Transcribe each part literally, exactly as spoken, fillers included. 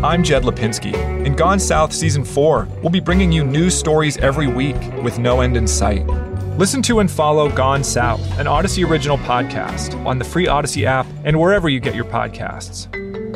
I'm Jed Lipinski. In Gone South Season four, we'll be bringing you news stories every week with no end in sight. Listen to and follow Gone South, an Odyssey original podcast, on the free Odyssey app and wherever you get your podcasts.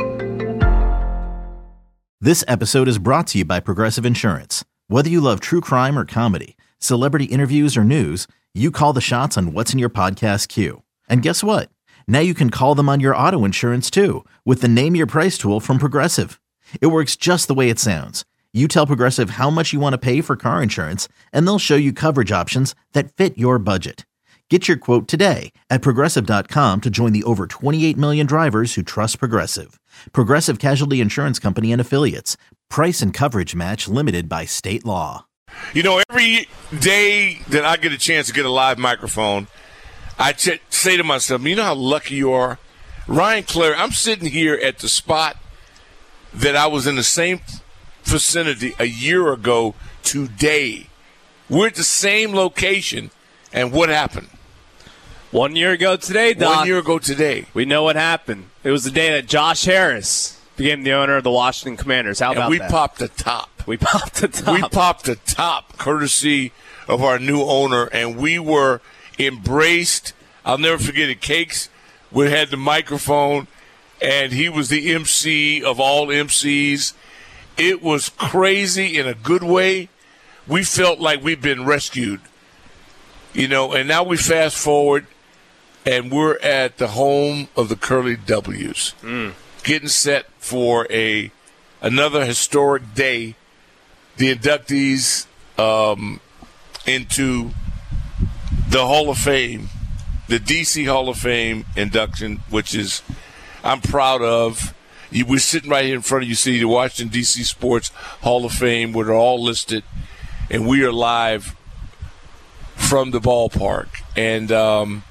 This episode is brought to you by Progressive Insurance. Whether you love true crime or comedy, celebrity interviews or news, you call the shots on what's in your podcast queue. And guess what? Now you can call them on your auto insurance too with the Name Your Price tool from Progressive. It works just the way it sounds. You tell Progressive how much you want to pay for car insurance, and they'll show you coverage options that fit your budget. Get your quote today at Progressive dot com to join the over twenty-eight million drivers who trust Progressive. Progressive Casualty Insurance Company and Affiliates. Price and coverage match limited by state law. You know, every day that I get a chance to get a live microphone, I ch- say to myself, you know how lucky you are? Ryan Clary, I'm sitting here at the spot that I was in the same vicinity a year ago today. We're at the same location, and what happened? One year ago today, Doc. One year ago today. We know what happened. It was the day that Josh Harris became the owner of the Washington Commanders. How about and we that? we popped the top. We popped the top. We popped the top, courtesy of our new owner, and we were embraced. I'll never forget it. Cakes, we had the microphone, and he was the M C of all M Cs. It was crazy in a good way. We felt like we've been rescued, you know, and now we fast forward, and we're at the home of the Curly W's, mm. getting set for a another historic day. The inductees um, into the Hall of Fame, the D C Hall of Fame induction, which is I'm proud of. You, we're sitting right here in front of you, see the Washington D C Sports Hall of Fame, where they're all listed, and we are live from the ballpark. And um,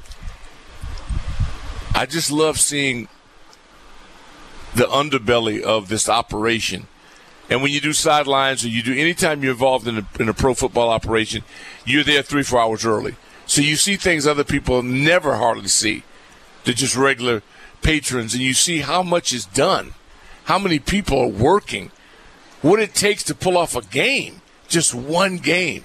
I just love seeing the underbelly of this operation. And when you do sidelines or you do anytime you're involved in a, in a pro football operation, you're there three, four hours early. So you see things other people never hardly see. They're just regular patrons, and you see how much is done, how many people are working, what it takes to pull off a game, just one game.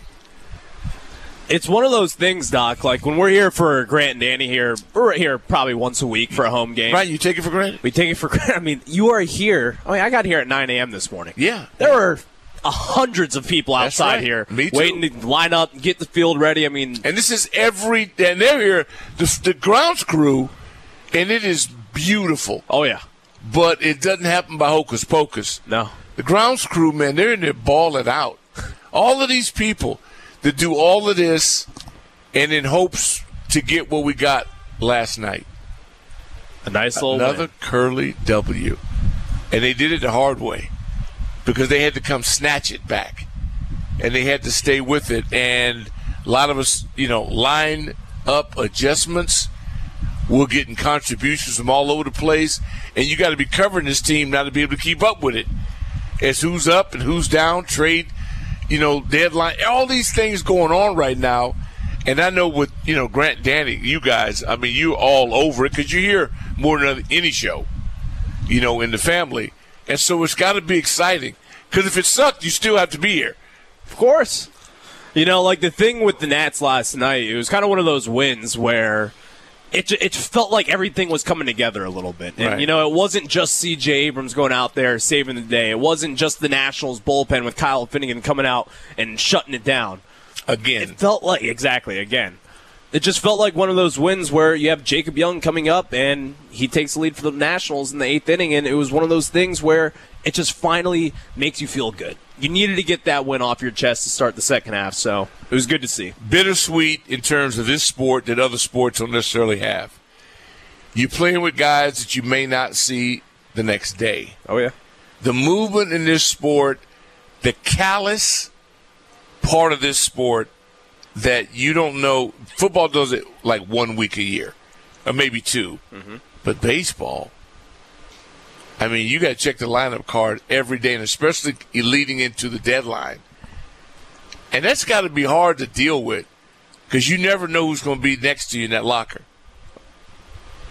It's one of those things, Doc, like when we're here for Grant and Danny here, we're here probably once a week for a home game. Right, you take it for granted? We take it for granted. I mean, you are here. I mean, I got here at nine a.m. this morning. Yeah. There yeah. were uh, hundreds of people outside right. here Me too. waiting to line up, get the field ready. I mean, and this is every – and they're here, the, the grounds crew, and it is beautiful. Oh, yeah. But it doesn't happen by hocus pocus. No. The grounds crew, man, they're in there balling out. All of these people that do all of this and in hopes to get what we got last night. A nice little Another win. Curly W. And they did it the hard way because they had to come snatch it back. And they had to stay with it. And a lot of us, you know, line up adjustments. We're getting contributions from all over the place. And you got to be covering this team now to be able to keep up with it. As who's up and who's down, trade, you know, deadline. All these things going on right now. And I know with, you know, Grant, Danny, you guys, I mean, you're all over it because you're here more than any show, you know, in the family. And so it's got to be exciting because if it sucked, you still have to be here. Of course. You know, like the thing with the Nats last night, it was kind of one of those wins where it it felt like everything was coming together a little bit. And, right. you know, it wasn't just C J Abrams going out there saving the day. It wasn't just the Nationals bullpen with Kyle Finnegan coming out and shutting it down. Again. It felt like, exactly, again. It just felt like one of those wins where you have Jacob Young coming up and he takes the lead for the Nationals in the eighth inning, and it was one of those things where it just finally makes you feel good. You needed to get that win off your chest to start the second half, so it was good to see. Bittersweet in terms of this sport that other sports don't necessarily have. You're playing with guys that you may not see the next day. Oh, yeah. The movement in this sport, the callous part of this sport that you don't know. Football does it like one week a year, or maybe two. Mm-hmm. But baseball, I mean, you got to check the lineup card every day, and especially leading into the deadline. And that's got to be hard to deal with because you never know who's going to be next to you in that locker.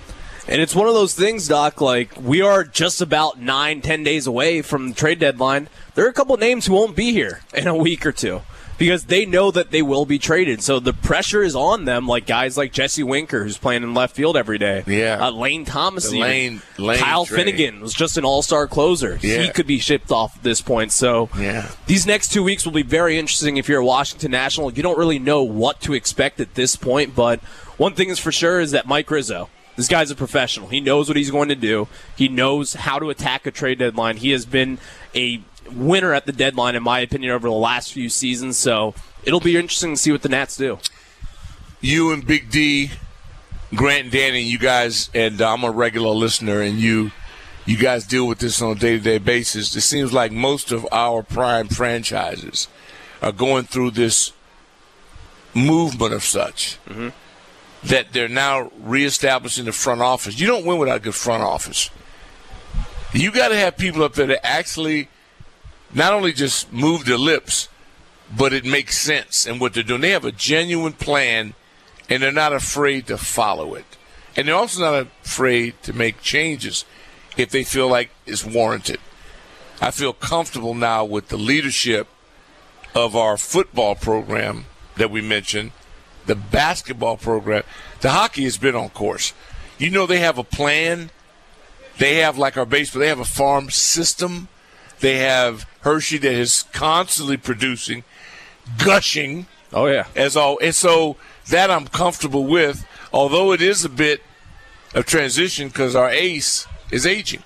And it's one of those things, Doc, like we are just about nine, ten days away from the trade deadline. There are a couple names who won't be here in a week or two because they know that they will be traded. So the pressure is on them, like guys like Jesse Winker, who's playing in left field every day. Yeah. Uh, Lane Thomas, The even. Lane- Lane Kyle trade. Finnegan was just an all-star closer. Yeah. He could be shipped off at this point. So Yeah. these next two weeks will be very interesting if you're a Washington National. You don't really know what to expect at this point, but one thing is for sure is that Mike Rizzo, this guy's a professional. He knows what he's going to do. He knows how to attack a trade deadline. He has been a winner at the deadline, in my opinion, over the last few seasons. So it'll be interesting to see what the Nats do. You and Big D, Grant and Danny, you guys, and I'm a regular listener, and you you guys deal with this on a day-to-day basis. It seems like most of our prime franchises are going through this movement of such. Mm-hmm. That they're now reestablishing the front office. You don't win without a good front office. You got to have people up there that actually not only just move their lips, but it makes sense in what they're doing. They have a genuine plan, and they're not afraid to follow it. And they're also not afraid to make changes if they feel like it's warranted. I feel comfortable now with the leadership of our football program that we mentioned, the basketball program. The hockey has been on course. You know they have a plan. They have, like our baseball, they have a farm system. They have Hershey that is constantly producing, gushing. Oh, yeah. As all, and so that I'm comfortable with, although it is a bit of transition because our ace is aging.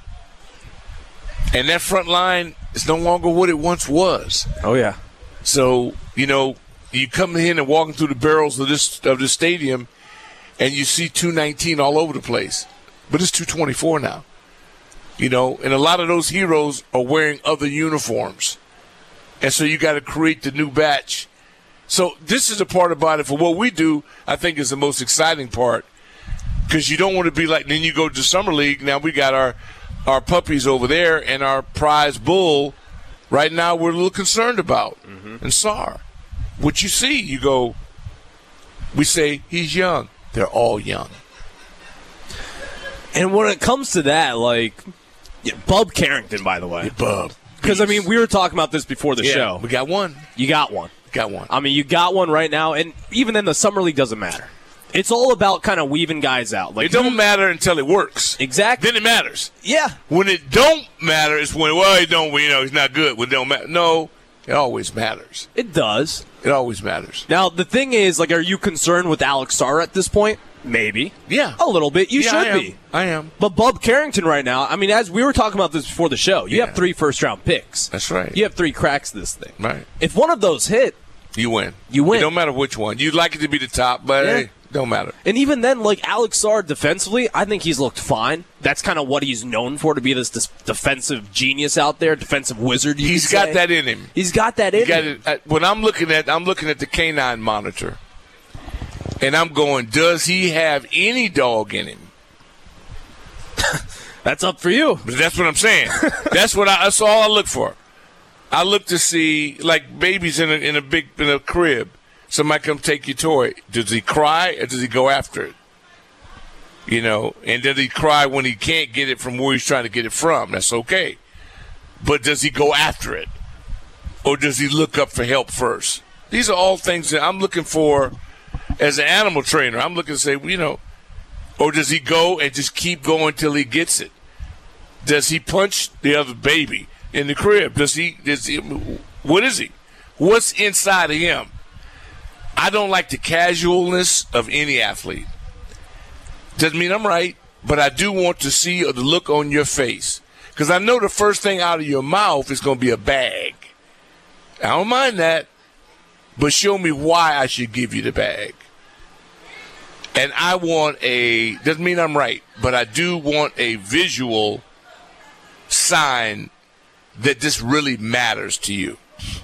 And that front line is no longer what it once was. Oh, yeah. So, you know, you come in and walking through the barrels of this of the stadium, and you see two nineteen all over the place. But it's two twenty-four now. You know, and a lot of those heroes are wearing other uniforms. And so you got to create the new batch. So this is the part about it. For what we do, I think is the most exciting part. Because you don't want to be like, then you go to Summer League. Now we got our, our puppies over there and our prize bull right now we're a little concerned about. Mm-hmm. And S A R. What you see, you go, we say he's young. They're all young. And when it comes to that, like, yeah, Bub Carrington, by the way. Yeah, Bub. Because, I mean, we were talking about this before the yeah, show. We got one. You got one. Got one. I mean, you got one right now, and even then the Summer League doesn't matter. It's all about kind of weaving guys out. Like, it don't matter until it works. Exactly. Then it matters. Yeah. When it don't matter, it's when, well, it don't, you know, he's not good. When it don't matter. No, it always matters. It does. It always matters. Now, the thing is, like, are you concerned with Alex Sarr at this point? Maybe. Yeah. A little bit. You yeah, should I am. be. I am. But Bub Carrington right now, I mean, as we were talking about this before the show, you Yeah. have three first-round picks. That's right. You have three cracks this thing. Right. If one of those hit, You win. You win. It don't matter which one. You'd like it to be the top, but Yeah. hey, don't matter. and even then, like Alex Sarr defensively, I think he's looked fine. That's kind of what he's known for, to be this, this defensive genius out there, defensive wizard. You He's could got say. that in him. He's got that in He got him. it. When I'm looking at, I'm looking at the canine monitor, and I'm going, does he have any dog in him? That's up for you. But that's what I'm saying. that's what I. That's all I look for. I look to see, like babies in a in a big in a crib. Somebody come take your toy. Does he cry or does he go after it? You know, and does he cry when he can't get it from where he's trying to get it from? That's okay. But does he go after it? Or does he look up for help first? These are all things that I'm looking for as an animal trainer. I'm looking to say, you know, or does he go and just keep going till he gets it? Does he punch the other baby in the crib? Does he, does he, what is he? What's inside of him? I don't like the casualness of any athlete. Doesn't mean I'm right, but I do want to see the look on your face. Because I know the first thing out of your mouth is going to be a bag. I don't mind that, but show me why I should give you the bag. And I want a, doesn't mean I'm right, but I do want a visual sign that this really matters to you.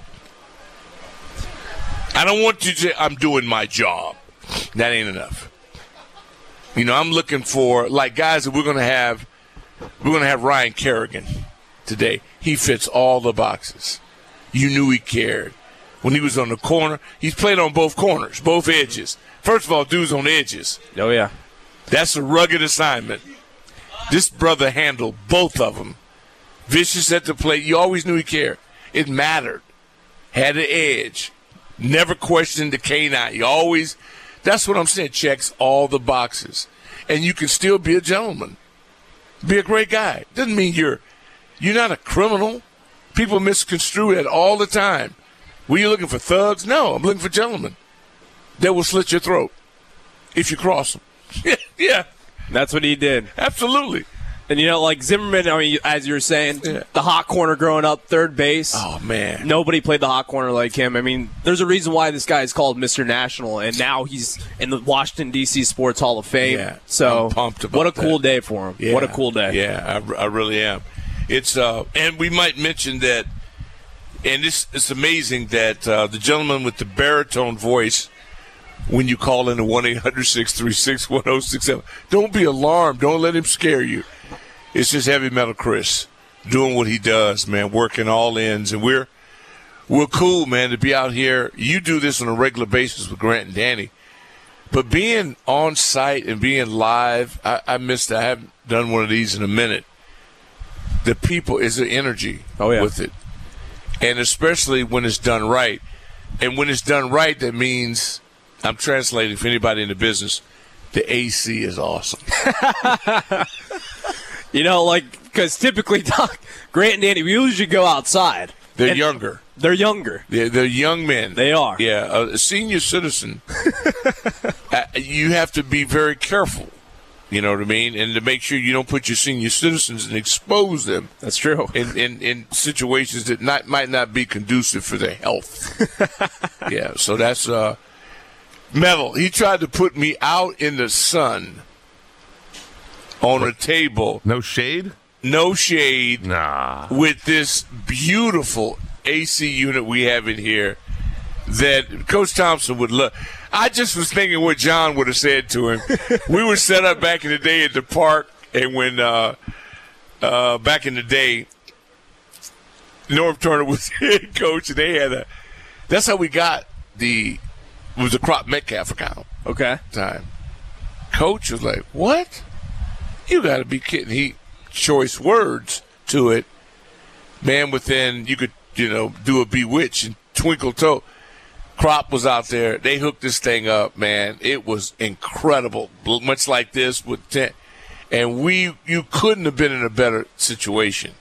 I don't want you to say, I'm doing my job. That ain't enough. You know, I'm looking for, like, guys that we're going to have, we're going to have Ryan Kerrigan today. He fits all the boxes. You knew he cared. When he was on the corner, he's played on both corners, both edges. First of all, dude's on edges. Oh, yeah. That's a rugged assignment. This brother handled both of them. Vicious at the plate. You always knew he cared. It mattered. Had an edge. Never questioned the canine. You always, that's what I'm saying, checks all the boxes. And you can still be a gentleman. Be a great guy. Doesn't mean you're, you're not a criminal. People misconstrue that all the time. Were you looking for thugs? No, I'm looking for gentlemen. That will slit your throat if you cross them. yeah, yeah. That's what he did. Absolutely. And, you know, like Zimmerman, I mean, as you were saying, yeah. the hot corner growing up, third base. Oh, man. Nobody played the hot corner like him. I mean, there's a reason why this guy is called Mister National, and now he's in the Washington, D C Sports Hall of Fame. Yeah, so, I'm pumped about what a cool that. day for him. Yeah. What a cool day. Yeah, I, I really am. It's uh, and we might mention that, and this it's amazing that uh, the gentleman with the baritone voice, when you call in to one eight hundred six three six one oh six seven, don't be alarmed. Don't let him scare you. It's just Heavy Metal Chris doing what he does, man, working all ends. And we're we're cool, man, to be out here. You do this on a regular basis with Grant and Danny. But being on site and being live, I, I missed that. I haven't done one of these in a minute. The people is the energy oh, yeah. with it. And especially when it's done right. And when it's done right, that means, I'm translating for anybody in the business, the A C is awesome. You know, like, because typically, Doc, Grant and Danny, we usually go outside. They're younger. They're younger. They're, they're young men. They are. Yeah, a senior citizen, uh, you have to be very careful, you know what I mean? And to make sure you don't put your senior citizens and expose them. That's true. In, in, in situations that not, might not be conducive for their health. Yeah, so that's uh, Metal. He tried to put me out in the sun on a table. No shade? No shade. Nah. With this beautiful A C unit we have in here that Coach Thompson would love. I just was thinking what John would have said to him. We were set up back in the day at the park, and when uh, uh, back in the day, Norm Turner was head coach, and they had a. That's how we got the. It was the Crop Metcalf account. Okay. Time. Coach was like, "What? You got to be kidding!" He choice words to it, man. Within you could you know do a bewitch and twinkle toe. Crop was out there. They hooked this thing up, man. It was incredible, much like this with ten, and we you couldn't have been in a better situation.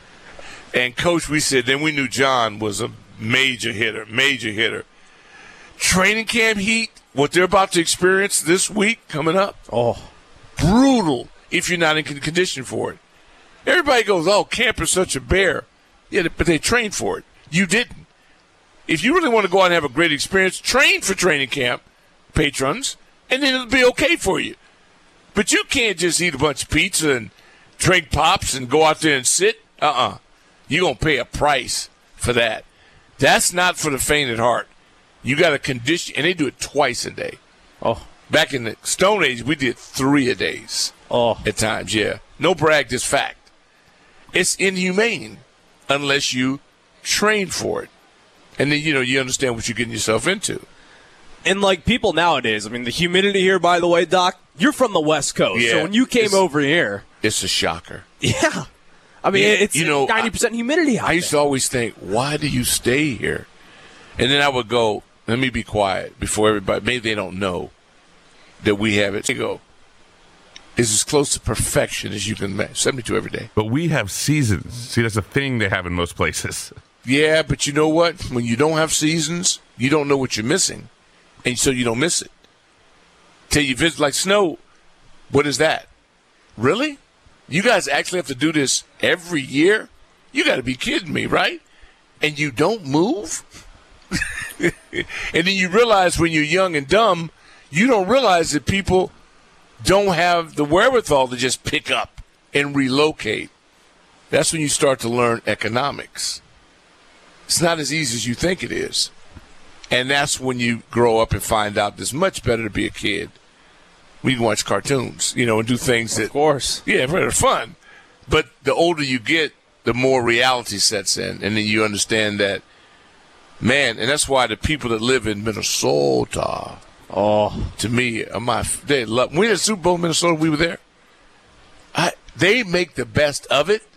And Coach, we said then we knew John was a major hitter, major hitter. Training camp heat, what they're about to experience this week coming up. Oh, brutal if you're not in condition for it. Everybody goes, oh, camp is such a bear. Yeah, but they trained for it. You didn't. If you really want to go out and have a great experience, train for training camp, patrons, and then it'll be okay for you. But you can't just eat a bunch of pizza and drink pops and go out there and sit. Uh-uh. You're going to pay a price for that. That's not for the faint at heart. You got to condition, and they do it twice a day. Oh. Back in the Stone Age, we did three a days. Oh. At times, yeah. No brag, just fact. It's inhumane unless you train for it. And then, you know, you understand what you're getting yourself into. And, like, people nowadays, I mean, the humidity here, by the way, Doc, you're from the West Coast. Yeah, so when you came over here. It's a shocker. Yeah. I mean, yeah, it's you know, ninety percent humidity out I used there. to always think, why do you stay here? And then I would go, let me be quiet before everybody. Maybe they don't know that we have it. They go, it's as close to perfection as you can match. seventy-two every day. But we have seasons. See, that's a thing they have in most places. Yeah, but you know what? When you don't have seasons, you don't know what you're missing. And so you don't miss it. Till you visit, like snow, what is that? Really? You guys actually have to do this every year? You got to be kidding me, right? And you don't move? And then you realize when you're young and dumb, you don't realize that people don't have the wherewithal to just pick up and relocate. That's when you start to learn economics. It's not as easy as you think it is. And that's when you grow up and find out it's much better to be a kid. We can watch cartoons, you know, and do things that, Of course. yeah, they're fun. But the older you get, the more reality sets in. And then you understand that, man, and that's why the people that live in Minnesota, Oh. to me, are my, they love, when we had Super Bowl in Minnesota, we were there. I they make the best of it.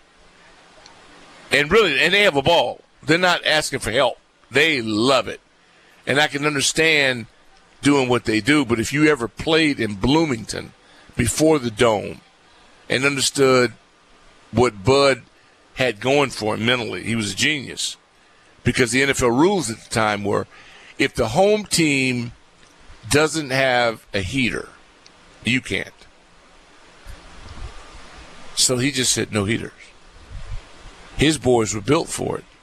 And really, and they have a ball. They're not asking for help. They love it. And I can understand doing what they do, but if you ever played in Bloomington before the Dome and understood what Bud had going for him mentally, he was a genius. Because the N F L rules at the time were if the home team doesn't have a heater, you can't. So he just said no heaters. His boys were built for it.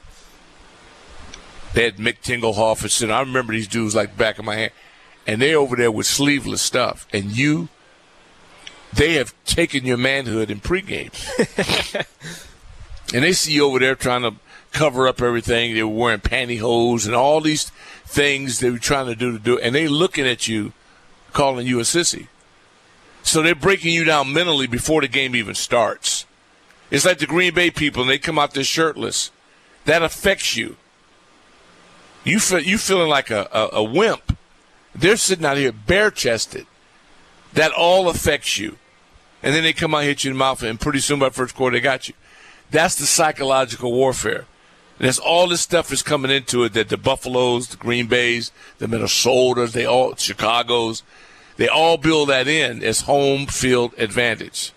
They had Mick Tinglehoff and I remember these dudes like back of my hand. And they're over there with sleeveless stuff. And you, they have taken your manhood in pregame. And they see you over there trying to cover up everything. They were wearing pantyhose and all these things they were trying to do to do it. And they looking at you, calling you a sissy. So they're breaking you down mentally before the game even starts. It's like the Green Bay people, and they come out there shirtless. That affects you. You feel you feeling like a, a, a wimp. They're sitting out here bare-chested. That all affects you. And then they come out and hit you in the mouth, and pretty soon by first quarter they got you. That's the psychological warfare. And there's all this stuff is coming into it that the Buffaloes, the Green Bays, the Minnesotas, they all Chicagos, they all build that in as home field advantage.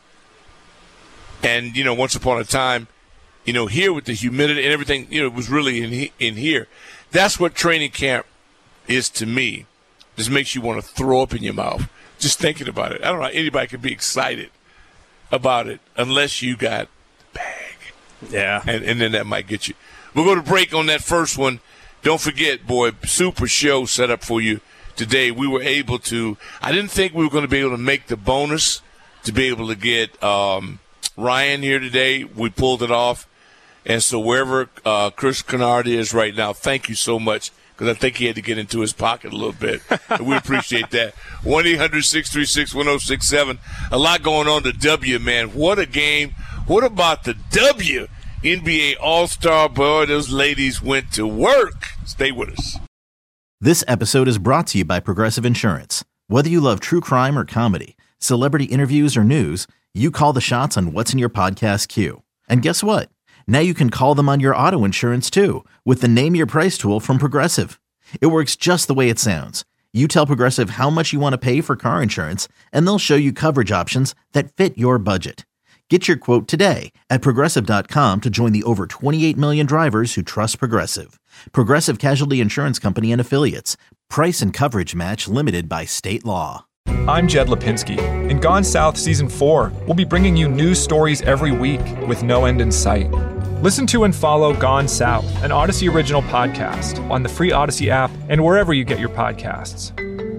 And, you know, once upon a time, you know, here with the humidity and everything, you know, it was really in in here. That's what training camp is to me. Just makes you want to throw up in your mouth just thinking about it. I don't know how anybody can be excited about it unless you got the bag. Yeah. And, and then that might get you. We'll go to break on that first one. Don't forget, boy, super show set up for you today. We were able to – I didn't think we were going to be able to make the bonus to be able to get um, Ryan here today. We pulled it off. And so wherever uh, Chris Kennard is right now, thank you so much. Because I think he had to get into his pocket a little bit. And we appreciate that. one eight hundred six three six one oh six seven. A lot going on to W, man. What a game. What about the W? N B A All-Star, boy, those ladies went to work. Stay with us. This episode is brought to you by Progressive Insurance. Whether you love true crime or comedy, celebrity interviews or news, you call the shots on what's in your podcast queue. And guess what? Now you can call them on your auto insurance, too, with the Name Your Price tool from Progressive. It works just the way it sounds. You tell Progressive how much you want to pay for car insurance, and they'll show you coverage options that fit your budget. Get your quote today at Progressive dot com to join the over twenty-eight million drivers who trust Progressive. Progressive Casualty Insurance Company and Affiliates. Price and coverage match limited by state law. I'm Jed Lipinski. In Gone South Season four, we'll be bringing you news stories every week with no end in sight. Listen to and follow Gone South, an Odyssey original podcast on the free Odyssey app and wherever you get your podcasts.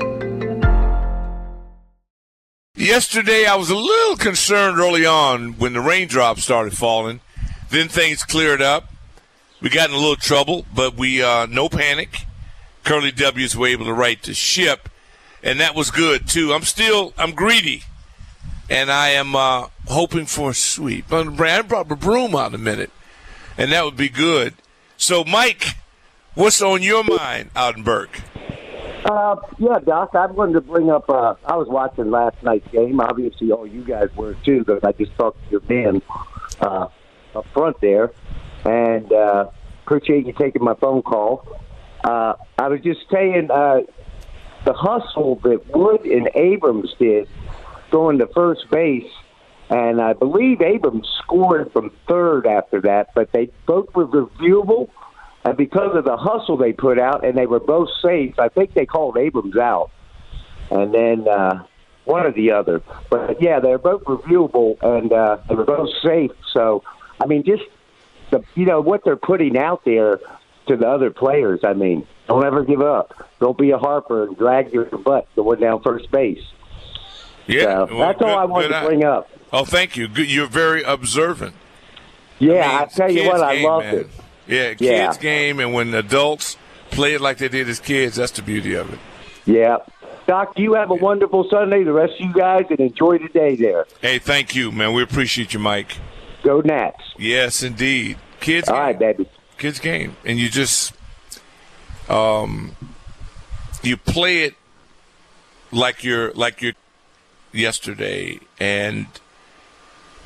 Yesterday, I was a little concerned early on when the raindrops started falling. Then things cleared up. We got in a little trouble, but we uh, no panic. Curly W's were able to right the ship, and that was good, too. I'm still, I'm greedy, and I am uh, hoping for a sweep. Brad brought the broom out in a minute, and that would be good. So, Mike, what's on your mind out in Burke? Uh, yeah, Doc, I wanted to bring up, uh, I was watching last night's game. Obviously, all you guys were, too, because I just talked to your man uh, up front there. And uh, appreciate you taking my phone call. Uh, I was just saying uh, the hustle that Wood and Abrams did going to first base, and I believe Abrams scored from third after that, but they both were reviewable. And because of the hustle they put out, and they were both safe, I think they called Abrams out. And then uh, one or the other. But, yeah, they're both reviewable, and uh, they were both safe. So, I mean, just, the you know, what they're putting out there to the other players, I mean, don't ever give up. Don't be a Harper and drag your butt going down first base. Yeah. So, well, that's good, all I wanted to bring up. Oh, thank you. Good. You're very observant. Yeah, I, mean, I tell you what, I game, loved man. it. Yeah, kids' Yeah. game, and when adults play it like they did as kids, that's the beauty of it. Yeah. Doc, you have a wonderful Sunday, the rest of you guys, and enjoy the day there. Hey, thank you, man. We appreciate you, Mike. Go Nats. Yes, indeed. Kids' All game. right, baby. Kids' game. And you just um, you play it like you're like you're yesterday, and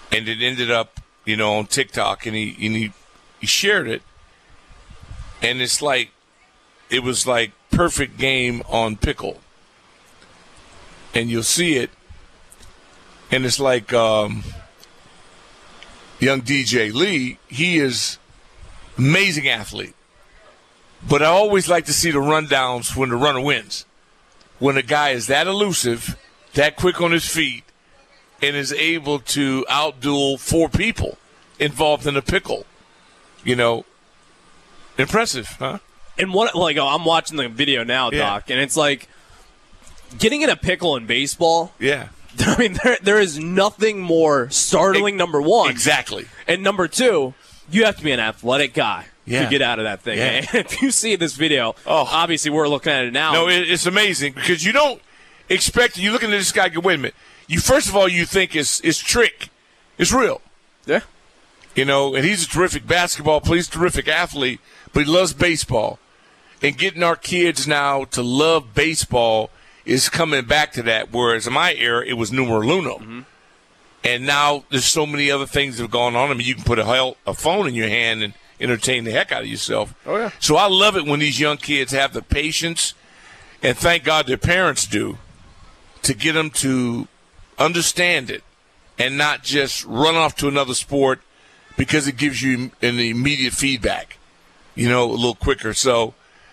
and it ended up, you know, on TikTok, and he and he, he shared it, and it's like it was like perfect game on Pickle, and you'll see it, and it's like um, young D J Lee. He is amazing athlete, but I always like to see the rundowns when the runner wins, when a guy is that elusive, that quick on his feet, and is able to outduel four people involved in a pickle. You know, impressive, huh? And what, like, oh, I'm watching the video now, Yeah. Doc, and it's like getting in a pickle in baseball. Yeah. I mean, there there is nothing more startling, Ex- number one. Exactly. And number two, you have to be an athletic guy Yeah. to get out of that thing. Yeah. And if you see this video, Oh. obviously we're looking at it now. No, it, it's amazing because you don't expect, you looking at this guy, go, wait a minute. You, first of all, you think it's, it's trick. It's real. Yeah. You know, and he's a terrific basketball player, he's a terrific athlete, but he loves baseball. And getting our kids now to love baseball is coming back to that, whereas in my era, it was numero uno. Mm-hmm. And now there's so many other things that have gone on. I mean, you can put a, hell, a phone in your hand and entertain the heck out of yourself. Oh, yeah. So I love it when these young kids have the patience, and thank God their parents do, to get them to understand it and not just run off to another sport because it gives you an immediate feedback, you know, a little quicker. So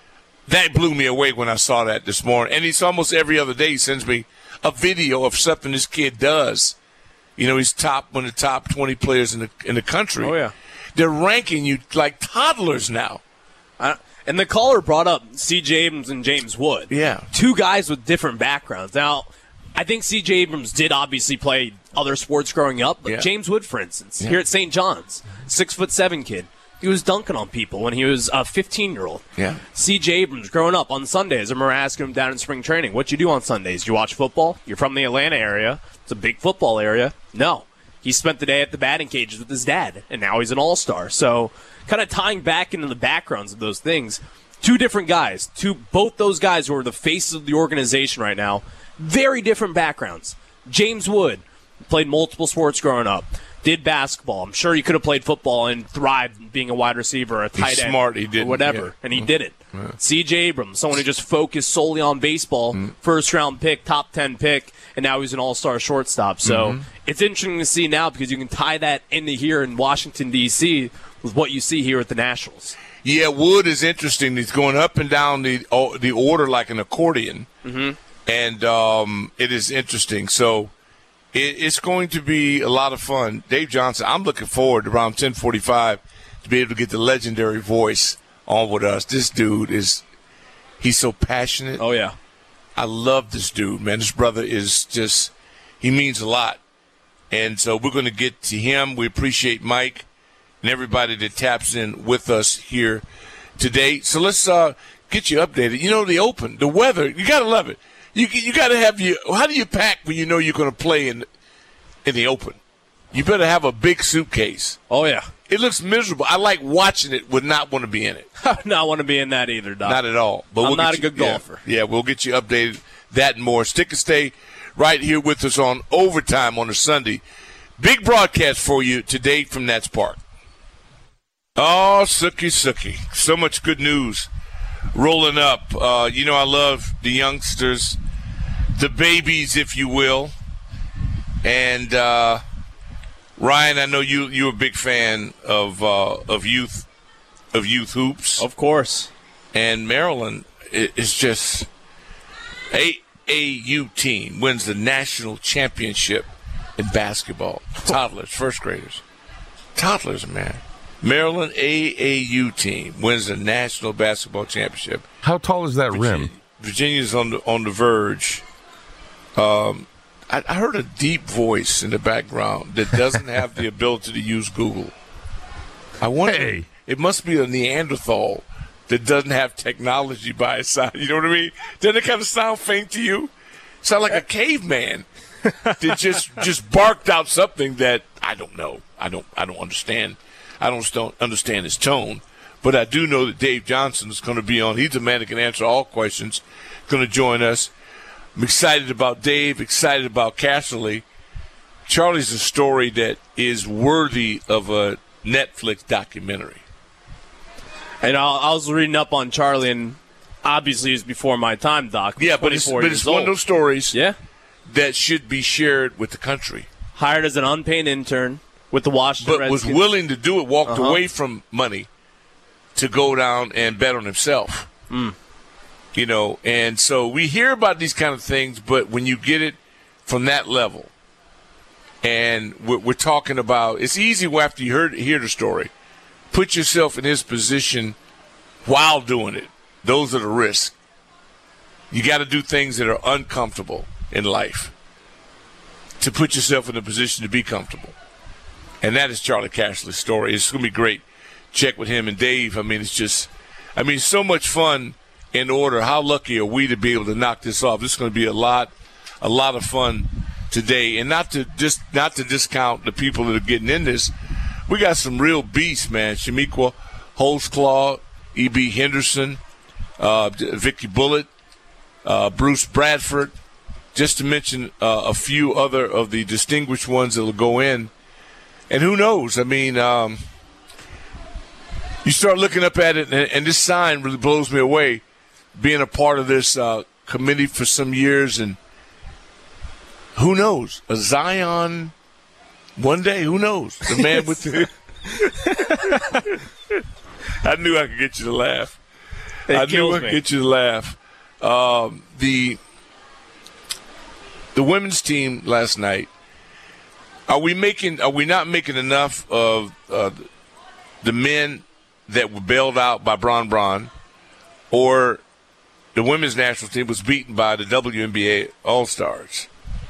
that blew me away when I saw that this morning. And it's almost every other day he sends me a video of something this kid does. You know, he's top one of the top twenty players in the in the country. Oh, yeah. They're ranking you like toddlers now. I, and the caller brought up C J Abrams and James Wood. Yeah. Two guys with different backgrounds. Now, I think C J Abrams did obviously play other sports growing up, but Yeah. James Wood, for instance, Yeah. here at Saint John's, six foot seven kid. He was dunking on people when he was a fifteen-year-old. Yeah. C J Abrams, growing up on Sundays, I remember asking him down in spring training, what you do on Sundays? You watch football? You're from the Atlanta area. It's a big football area. No. He spent the day at the batting cages with his dad, and now he's an all-star. So kind of tying back into the backgrounds of those things, two different guys, two both those guys who are the faces of the organization right now, very different backgrounds. James Wood played multiple sports growing up. Did basketball. I'm sure he could have played football and thrived being a wide receiver or a tight He's end. smart, he or didn't, whatever, yeah. and he did it. Yeah. C J Abrams, someone who just focused solely on baseball, Mm-hmm. first-round pick, top ten pick, and now he's an all-star shortstop. So Mm-hmm. it's interesting to see now because you can tie that into here in Washington, D C with what you see here at the Nationals. Yeah, Wood is interesting. He's going up and down the oh, the order like an accordion, Mm-hmm. and um, it is interesting. So it, it's going to be a lot of fun. Dave Johnson, I'm looking forward to around ten forty-five to be able to get the legendary voice on with us. This dude is – he's so passionate. Oh, yeah. I love this dude, man. This brother is just – he means a lot. And so we're going to get to him. We appreciate Mike and everybody that taps in with us here today. So let's uh, get you updated. You know, the Open, the weather, you got to love it. You you got to have your – how do you pack when you know you're going to play in in the Open? You better have a big suitcase. Oh, yeah. It looks miserable. I like watching it, would not want to be in it. I do not want to be in that either, Doc. Not at all. But I'm we'll not get a you- good yeah, golfer. Yeah, we'll get you updated, that and more. Stick and stay right here with us on Overtime on a Sunday. Big broadcast for you today from Nats Park. Oh, Sookie, Sookie. So much good news rolling up. Uh, you know, I love the youngsters, the babies, if you will. And uh, Ryan, I know you you're a big fan of uh, of youth of youth hoops. Of course. And Maryland is just A A U team wins the national championship in basketball. Toddlers, first graders. Toddlers, man. Maryland A A U team wins the national basketball championship. How tall is that Virginia, rim? Virginia's on the on the verge. Um, I, I heard a deep voice in the background that doesn't have the ability to use Google. I wonder. Hey. It must be a Neanderthal that doesn't have technology by his side. You know what I mean? Doesn't it kind of sound faint to you? Sound like a caveman that just just barked out something that I don't know. I don't I don't understand. I don't don't understand his tone. But I do know that Dave Johnson is going to be on. He's the man that can answer all questions. Going to join us. I'm excited about Dave, excited about Casserly. Charlie's a story that is worthy of a Netflix documentary. And I, I was reading up on Charlie, and obviously it was before my time, Doc. Yeah, but it's, but it's one of those stories yeah. that should be shared with the country. Hired as an unpaid intern with the Washington But Redskins. was willing to do it, walked uh-huh. away from money to go down and bet on himself. Mm. You know, and so we hear about these kind of things, but when you get it from that level, and we're, we're talking about, it's easy after you heard, hear the story. Put yourself in his position while doing it. Those are the risks. You got to do things that are uncomfortable in life to put yourself in a position to be comfortable. And that is Charlie Casserly's story. It's going to be great. Check with him and Dave. I mean, it's just, I mean, so much fun in order. How lucky are we to be able to knock this off? This is going to be a lot, a lot of fun today. And not to just, not to discount the people that are getting in this. We got some real beasts, man. Shamiqua Holtzclaw, E B. Henderson, uh, Vicky Bullitt, uh, Bruce Bradford, just to mention uh, a few other of the distinguished ones that will go in. And who knows? I mean, um, you start looking up at it, and, and this sign really blows me away, being a part of this uh, committee for some years. And who knows? A Zion one day, who knows? The man with the – I knew I could get you to laugh. It I knew I could me. get you to laugh. Um, the the women's team last night. Are we making? Are we not making enough of uh, the men that were bailed out by Bron Bron, or the women's national team was beaten by the W N B A All-Stars?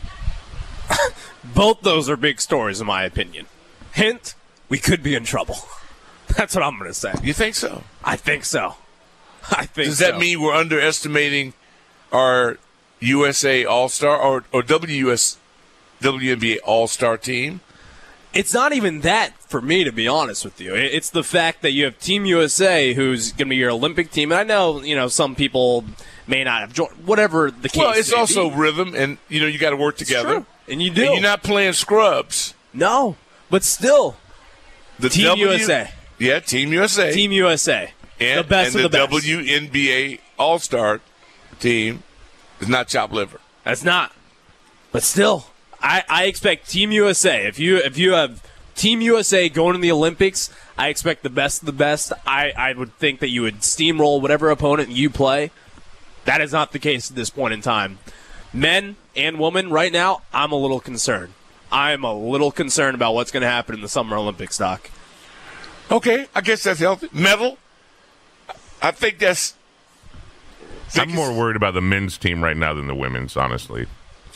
Both those are big stories, in my opinion. Hint: we could be in trouble. That's what I'm going to say. You think so? I think so. I think. Does so. that mean we're underestimating our U S A All-Star or or W S W N B A All-Star team? It's not even that for me, to be honest with you. It's the fact that you have Team U S A, who's going to be your Olympic team. And I know, you know, some people may not have joined, whatever the case. Well, it's may also be. rhythm, and you know you got to work together. True. And you do. And you're not playing scrubs. No, but still, The Team W- U S A. Yeah, Team U S A. Team U S A. and, the best and of the, the best. W N B A All-Star team is not chopped liver. That's not. But still, I, I expect Team U S A. If you if you have Team U S A going to the Olympics, I expect the best of the best. I, I would think that you would steamroll whatever opponent you play. That is not the case at this point in time. Men and women, right now, I'm a little concerned. I'm a little concerned about what's going to happen in the Summer Olympics, Doc. Okay, I guess that's healthy. Medal, I think that's... I'm more worried about the men's team right now than the women's, honestly.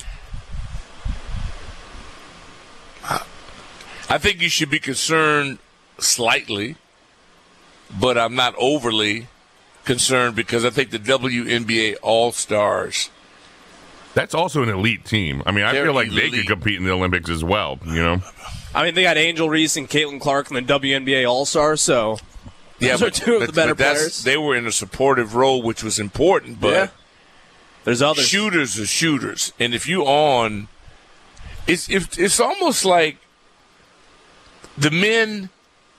I think you should be concerned slightly, but I'm not overly concerned because I think the W N B A All-Stars... That's also an elite team. I mean, I They're feel like elite. they could compete in the Olympics as well, you know? I mean, they got Angel Reese and Caitlin Clark in the W N B A All-Stars, so Yeah, those are but, two of but, the better but that's, players. they were in a supportive role, which was important, but Yeah. There's others. shooters are shooters. And if you on, it's, if, it's almost like the men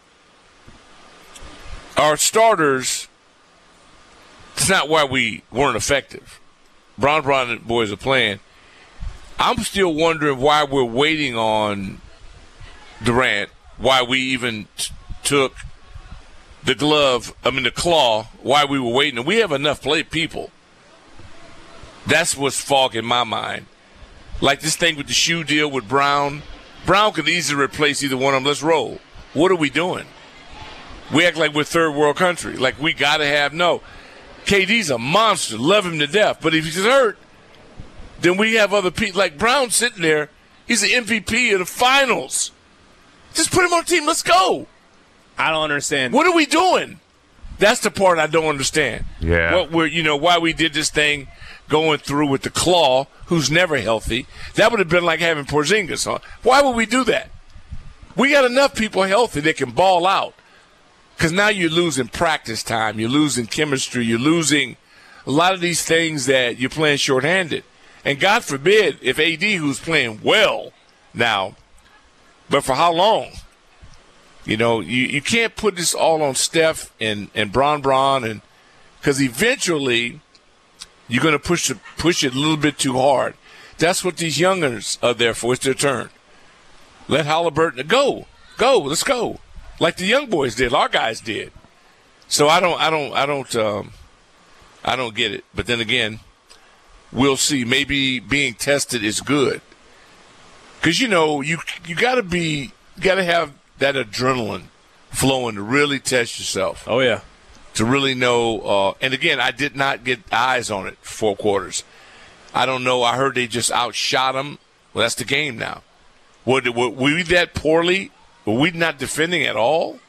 are starters. It's not why we weren't effective. Bron Bron and boys are playing. I'm still wondering why we're waiting on Durant, why we even t- took the glove, I mean the claw, why we were waiting. And we have enough play people. That's what's fogging my mind. Like this thing with the shoe deal with Brown. Brown could easily replace either one of them. Let's roll. What are we doing? We act like we're third world country. Like we got to have, no. K D's a monster. Love him to death. But if he's hurt, then we have other people. Like Brown sitting there. He's the M V P of the finals. Just put him on the team. Let's go. I don't understand. What are we doing? That's the part I don't understand. Yeah. What we're, you know, why we did this thing going through with the claw, who's never healthy. That would have been like having Porzingis on. Why would we do that? We got enough people healthy that can ball out. Because now you're losing practice time. You're losing chemistry. You're losing a lot of these things that you're playing shorthanded. And God forbid if A D, who's playing well, Now, but for how long? You know, you, you can't put this all on Steph and, and Bron Bron, and because eventually you're going to push it, push it a little bit too hard. That's what these youngers are there for. It's their turn. Let Halliburton go. Go. Let's go. Like the young boys did. Our guys did. So I don't, I don't, I don't, um, I don't get it. But then again, we'll see. Maybe being tested is good. Because, you know, you you got to be, you got to have that adrenaline flowing to really test yourself. Oh, yeah. To really know. Uh, and, again, I did not get eyes on it for four quarters. I don't know. I heard they just outshot them. Well, that's the game now. Were, were we that poorly? Were we not defending at all?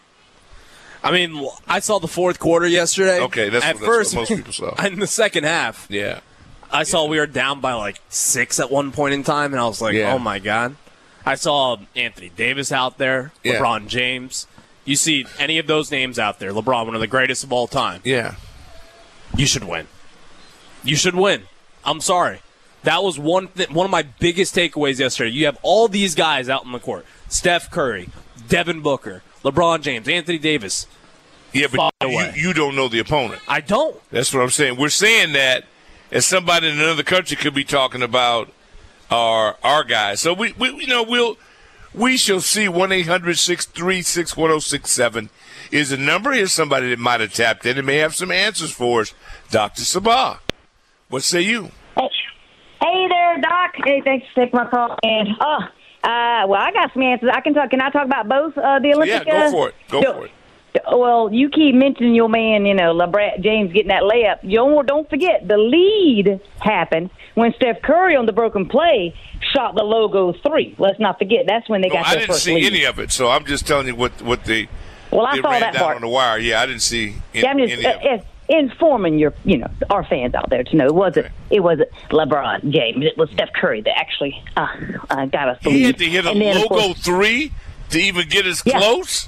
I mean, I saw the fourth quarter yesterday. Okay, that's, at what, that's first, what most people saw. In the second half, yeah, I saw we were down by like six at one point in time, and I was like, yeah. oh, my God. I saw Anthony Davis out there, yeah. LeBron James. You see any of those names out there, LeBron, one of the greatest of all time. Yeah. You should win. You should win. I'm sorry. That was one th- one of my biggest takeaways yesterday. You have all these guys out in the court. Steph Curry, Devin Booker, LeBron James, Anthony Davis. Yeah, but you, you don't know the opponent. I don't. That's what I'm saying. We're saying that as somebody in another country could be talking about our our guys. So we, we you know we'll we shall see. one eight hundred six three six one zero six seven is a number. Here's somebody that might have tapped in and may have some answers for us. Doctor Sabah, what say you? Hey, hey there, Doc. Hey, thanks for taking my call. And oh, uh, well, I got some answers. I can talk. Can I talk about both uh, the Olympic? Yeah, go uh, for it. Go do, for it. Well, you keep mentioning your man, you know, LeBron James getting that layup. You don't, don't forget, the lead happened when Steph Curry on the broken play shot the logo three. Let's not forget, that's when they No, got I their didn't first see lead. any of it, so I'm just telling you what what they, well, I they saw ran that down part. on the wire. Yeah, I didn't see any, yeah, I'm just any uh, of it. uh, informing your, you know, our fans out there to know it wasn't Okay. it wasn't LeBron James. It was Steph Curry that actually uh, uh, got us the He lead. had to hit a And then, of logo course, three to even get us Yeah. close?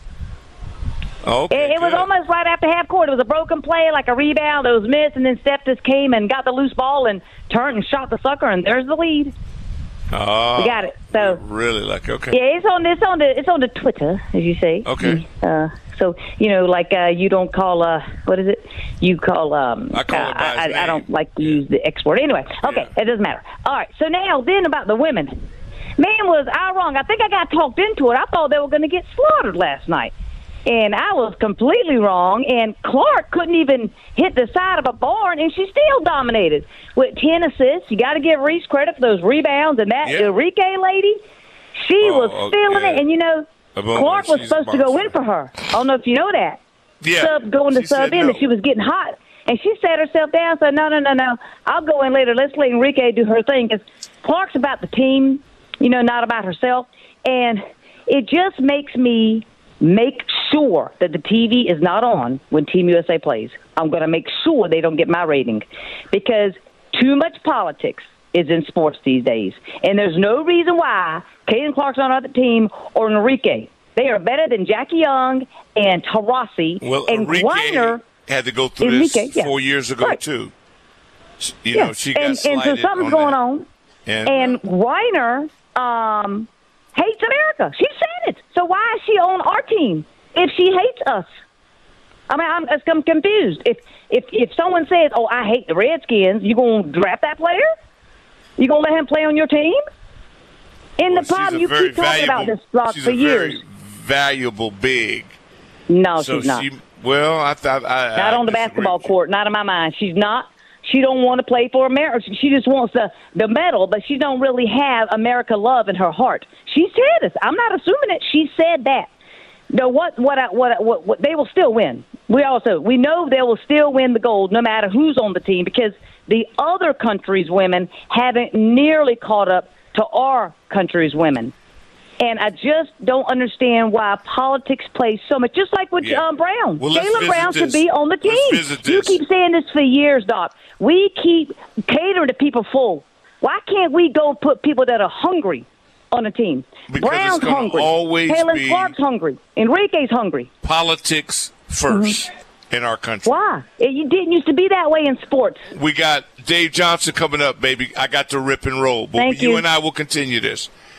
Okay, It, it was good. almost right after half court. It was a broken play, like a rebound. It was missed, and then Steph just came and got the loose ball and turned and shot the sucker, and there's the lead. Oh, We got it. So really like okay. yeah, it's on it's on the it's on the Twitter, as you say. Okay. Uh, so you know, like uh, you don't call uh, what is it? You call um. I call uh, it by his I, I name. don't like to use the X word. Anyway, okay, Yeah. it doesn't matter. All right. So now then about the women. Man, was I wrong? I think I got talked into it. I thought they were going to get slaughtered last night. And I was completely wrong, and Clark couldn't even hit the side of a barn, and she still dominated with ten assists. You got to give Reese credit for those rebounds, and that Yeah. Enrique lady, she Oh, was oh, feeling yeah. it. And, you know, About- Clark was she's supposed a to go monster. in for her. I don't know if you know that. Yeah. Sub going to She sub said in, no. and she was getting hot. And she sat herself down and said, no, no, no, no, I'll go in later. Let's let Enrique do her thing, because Clark's about the team, you know, not about herself. And it just makes me make sure that the T V is not on when Team U S A plays. I'm going to make sure they don't get my rating, because too much politics is in sports these days. And there's no reason why Caitlin Clark's on another team or Enrique. They are better than Jackie Young and Taurasi. Well, and Enrique Weiner had to go through Enrique, this yeah. four years ago, Right. too. She- You yeah. know, she got and, and so slighted something's on going that. on. And, And uh, Weiner um, hates America. She said it. So why is she on our team if she hates us? I mean, I'm, I'm confused. If if if someone says, "Oh, I hate the Redskins," you gonna draft that player? You gonna let him play on your team? In well, the problem, she's a you very keep talking about valuable- this block she's for a years. very valuable big. No, so she's not. she, well, I thought I Not I on the disagree basketball with you. court. Not in my mind. She's not. She don't want to play for America. She just wants the the medal, but she don't really have America love in her heart. She said this. I'm not assuming it. She said that. No, what what I- what I- what, what they will still win. We also we know they will still win the gold no matter who's on the team, because the other countries' women haven't nearly caught up to our country's women. And I just don't understand why politics plays so much. Just like with Yeah. um, Brown. Well, let's Jaylen visit Brown should this. be on the Let's team. visit You this. keep saying this for years, Doc. We keep catering to people full. Why can't we go put people that are hungry on a team? Because Brown's it's gonna hungry. always Caitlin be- Clark's hungry. Enrique's hungry. Politics first in our country. Why? It you didn't used to be that way in sports. We got Dave Johnson coming up, baby. I got to rip and roll. But Thank you you. and I will continue this.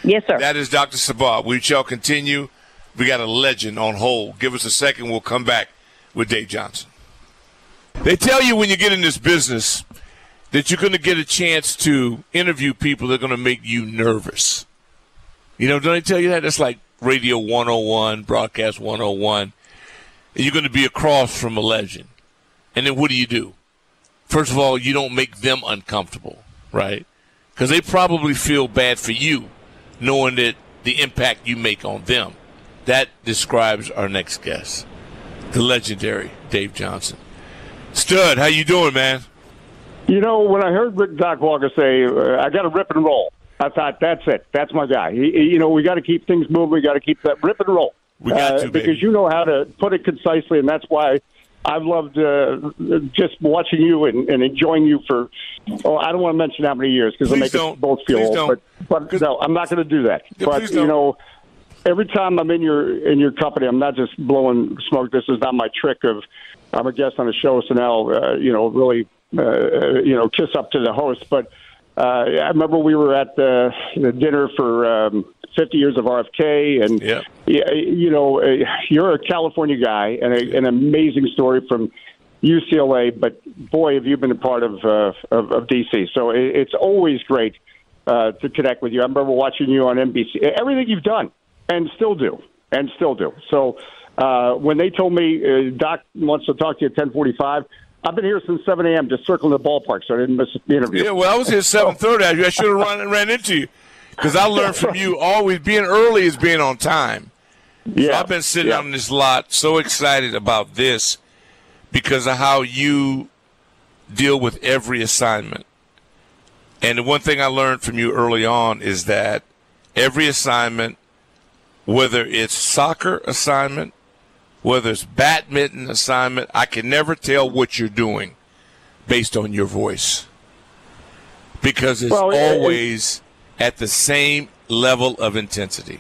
Yes, sir. That is Doctor Sabah. We shall continue. We got a legend on hold. Give us a second. We'll come back with Dave Johnson. They tell you when you get in this business that you're going to get a chance to interview people that are going to make you nervous. You know, don't they tell you that? That's like Radio one oh one, Broadcast one oh one. And you're going to be across from a legend. And then what do you do? First of all, you don't make them uncomfortable, right? Because they probably feel bad for you knowing that the impact you make on them. That describes our next guest, the legendary Dave Johnson. Stud, how you doing, man? You know, when I heard Rick Doc Walker say, uh, I got to rip and roll, I thought, that's it. That's my guy. He, you know, we got to keep things moving. We got to keep that rip and roll. We got to, uh, because you know how to put it concisely, and that's why I've loved uh, just watching you and, and enjoying you for, oh, I don't want to mention how many years because it'll make don't. us both feel Please old. don't. But, but no, I'm not going to do that. Yeah, but, you don't. know, every time I'm in your in your company, I'm not just blowing smoke. This is not my trick of I'm a guest on a show, so now, uh, you know, really, uh, you know, kiss up to the host. But uh, I remember we were at the, the dinner for um, fifty years of R F K, and, yeah. you know, uh, you're a California guy and a, an amazing story from U C L A, but, boy, have you been a part of, uh, of, of D C. So it, it's always great uh, to connect with you. I remember watching you on N B C. Everything you've done, and still do, and still do. So uh, when they told me uh, Doc wants to talk to you at ten forty-five, I've been here since seven a.m. just circling the ballpark, so I didn't miss the interview. Yeah, well, I was here at seven thirty. I should have run ran into you because I learned from you always being early is being on time. Yeah, so I've been sitting yeah. on this lot so excited about this because of how you deal with every assignment. And the one thing I learned from you early on is that every assignment, whether it's soccer assignment, whether it's badminton assignment, I can never tell what you're doing based on your voice because it's well, always it, at the same level of intensity.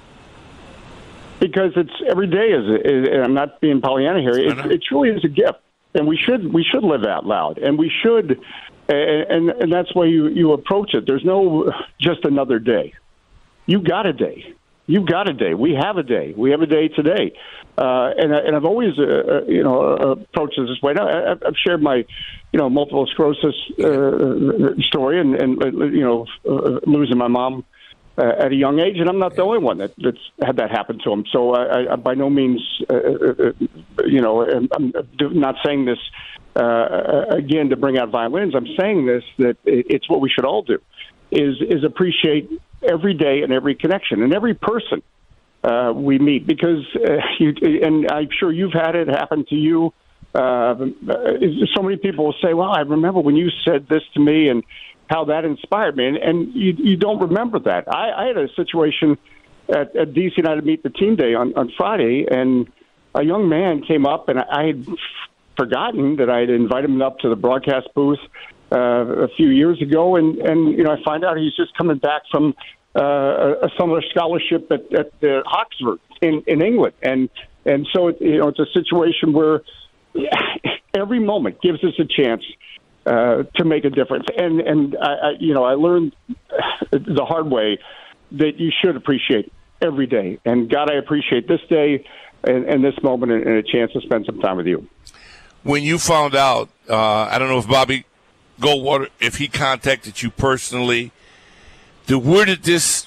Because it's every day is, is and I'm not being Pollyanna here. It, it truly is a gift, and we should we should live out loud, and we should, and and that's why you you approach it. There's no just another day. You got a day. You've got a day. We have a day. We have a day today. Uh, and, and I've always, uh, you know, uh, approached it this way. Now, I, I've shared my, you know, multiple sclerosis uh, story and, and uh, you know, uh, losing my mom uh, at a young age. And I'm not the only one that, that's had that happen to him. So I, I by no means, uh, uh, you know, I'm not saying this, uh, again, to bring out violins. I'm saying this, that it's what we should all do, is is appreciate every day and every connection and every person uh, we meet, because uh, you, and I'm sure you've had it happen to you. Uh, so many people will say, well, I remember when you said this to me and how that inspired me. And, and you, you don't remember that. I, I had a situation at, at D C United Meet the Team Day on, on Friday, and a young man came up, and I had forgotten that I had invited him up to the broadcast booth Uh, a few years ago, and, and you know, I find out he's just coming back from uh, a summer scholarship at, at uh, Oxford in, in England, and and so it, you know, it's a situation where every moment gives us a chance uh, to make a difference, and and I, I, you know, I learned the hard way that you should appreciate every day, and God, I appreciate this day and, and this moment and, and a chance to spend some time with you. When you found out, uh, I don't know if Bobby Goldwater, if he contacted you personally, to where did this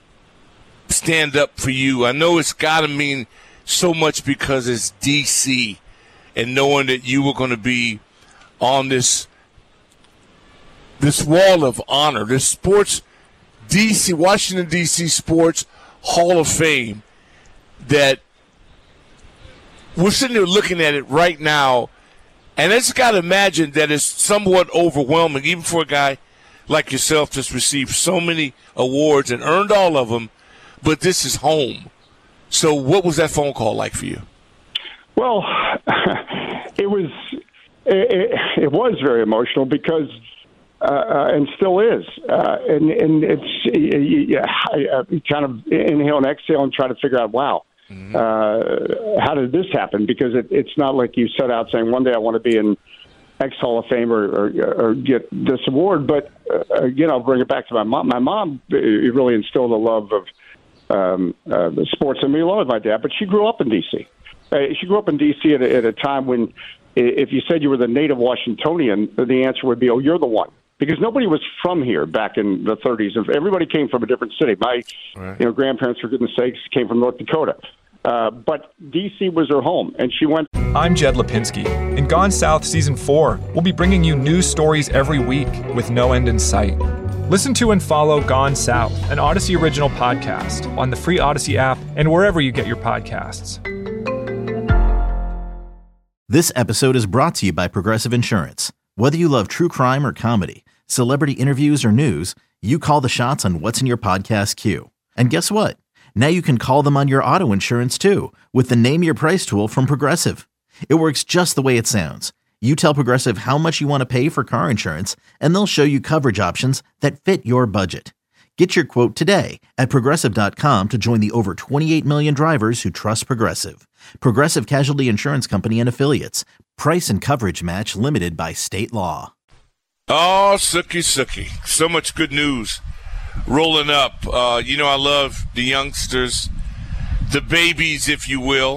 stand up for you? I know it's got to mean so much because it's D C, and knowing that you were going to be on this this wall of honor, this sports D C, Washington D C Sports Hall of Fame, that we're sitting there looking at it right now. And I just got to imagine that it's somewhat overwhelming, even for a guy like yourself just received so many awards and earned all of them, but this is home. So what was that phone call like for you? Well, it was it, it was very emotional because, uh, and still is, uh, and, and it's yeah, I, I kind of inhale and exhale and try to figure out, wow. Uh, how did this happen? Because it, it's not like you set out saying one day I want to be in ex-Hall of Famer or, or get this award. But, uh, again, I'll bring it back to my mom. My mom really instilled a love of um, uh, the sports in me, along with my dad, but she grew up in D C Uh, she grew up in D C at a, at a time when if you said you were the native Washingtonian, the answer would be, oh, you're the one. Because nobody was from here back in the thirties. Everybody came from a different city. My right. you know, grandparents, for goodness sakes, came from North Dakota. Uh, but D C was her home, and she went. I'm Jed Lipinski. In Gone South Season four, we'll be bringing you news stories every week with no end in sight. Listen to and follow Gone South, an Odyssey original podcast, on the free Odyssey app and wherever you get your podcasts. This episode is brought to you by Progressive Insurance. Whether you love true crime or comedy, celebrity interviews or news, you call the shots on what's in your podcast queue. And guess what? Now you can call them on your auto insurance too with the Name Your Price tool from Progressive. It works just the way it sounds. You tell Progressive how much you want to pay for car insurance, and they'll show you coverage options that fit your budget. Get your quote today at Progressive dot com to join the over twenty-eight million drivers who trust Progressive. Progressive Casualty Insurance Company and Affiliates. Price and coverage match limited by state law. Oh, Sookie, Sookie. So much good news rolling up. Uh, you know, I love the youngsters, the babies, if you will.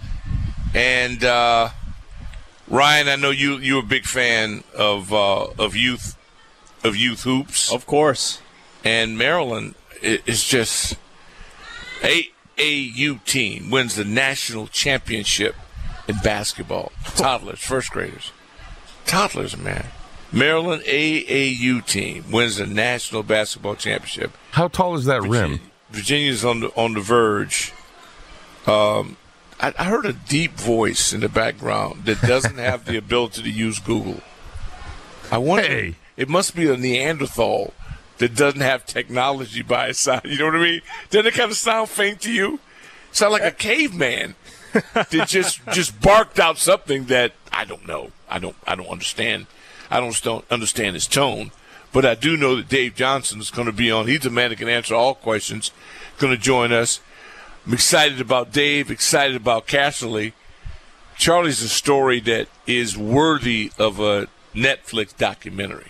And, uh, Ryan, I know you, you're a big fan of uh, of youth of youth hoops. Of course. And Maryland is just a A U team wins the national championship in basketball. Toddlers, first graders. Toddlers, man. Maryland A A U team wins the national basketball championship. How tall is that Virginia, rim? Virginia's on the on the verge. Um, I, I heard a deep voice in the background that doesn't have the ability to use Google. I wonder. Hey. It must be a Neanderthal that doesn't have technology by its side. You know what I mean? Doesn't it kind of sound faint to you? Sound like a caveman that just just barked out something that I don't know. I don't I don't understand. I don't, don't understand his tone. But I do know that Dave Johnson is going to be on. He's the man that can answer all questions. Going to join us. I'm excited about Dave, excited about Casserly. Charlie's a story that is worthy of a Netflix documentary.